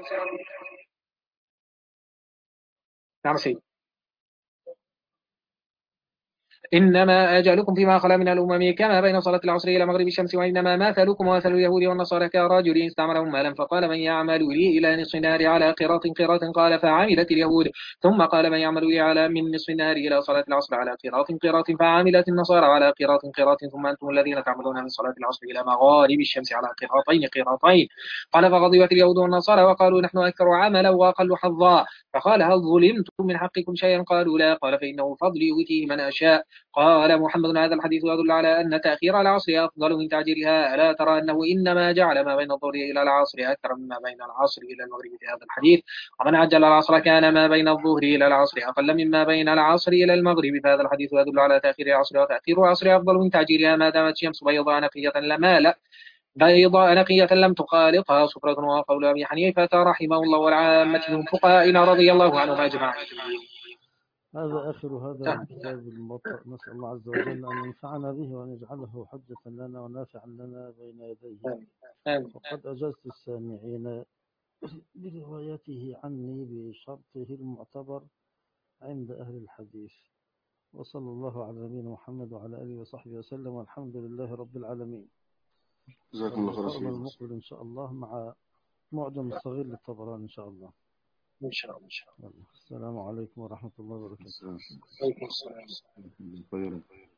نعم سيد إنما أجلكم فيما خلا من الأمم كما بين صلاة العصر إلى مغرب الشمس وإنما مثلكم ومثل اليهود والنصارى كرجل استعملهم مالا فقال من يعمل لي إلى نصف النهار على قراط قراط قال فعملت اليهود ثم قال من يعمل لي على من نصف النهار إلى صلاة العصر على قراط قراط فعملت النصارى على قراط قراط ثم أنتم الذين تعملون من صلاة العصر إلى مغارب الشمس على قراطين قراطين قال فغضبت اليهود والنصارى وقالوا نحن أكثر عملا وأقل حظا فقال هل ظلمتم من حقكم شيئا قالوا لا قال فإنه فضلي يؤتيه من أشاء قال محمد هذا الحديث يدل على أن تأخير العصر أفضل من تعجيلها ألا ترى أنه إنما جعل ما بين الظهر إلى العصر أكثر مما بين العصر إلى المغرب في هذا الحديث ومن عجل العصر كان ما بين الظهر إلى العصر أقل مما بين العصر إلى المغرب فهذا الحديث يدل على تأخير العصر وتأخير العصر أفضل من تعجيلها ما دامت الشمس بيضاء نقية لما لا بيضاء نقية لم تخالطها صفرة وقول أبي حنيفة رحمه الله والعامة من فقهائنا رضي الله عنهم أجمعين. هذا آخر هذا الكتاب الموطأ، نسأل الله عز وجل أن ينفعنا به وأن يجعله حجة لنا ونافعا لنا بين يديه. وقد أجزت السامعين بروايته عني بشرطه المعتبر عند أهل الحديث. وصلى الله على نبينا محمد وعلى آله وصحبه وسلم والحمد لله رب العالمين. جزاكم الله خير. المقبل إن شاء الله مع معجم الصغير للطبراني إن شاء الله. إن شاء الله. إن شاء الله. السلام عليكم ورحمة الله وبركاته. وعليكم السلام.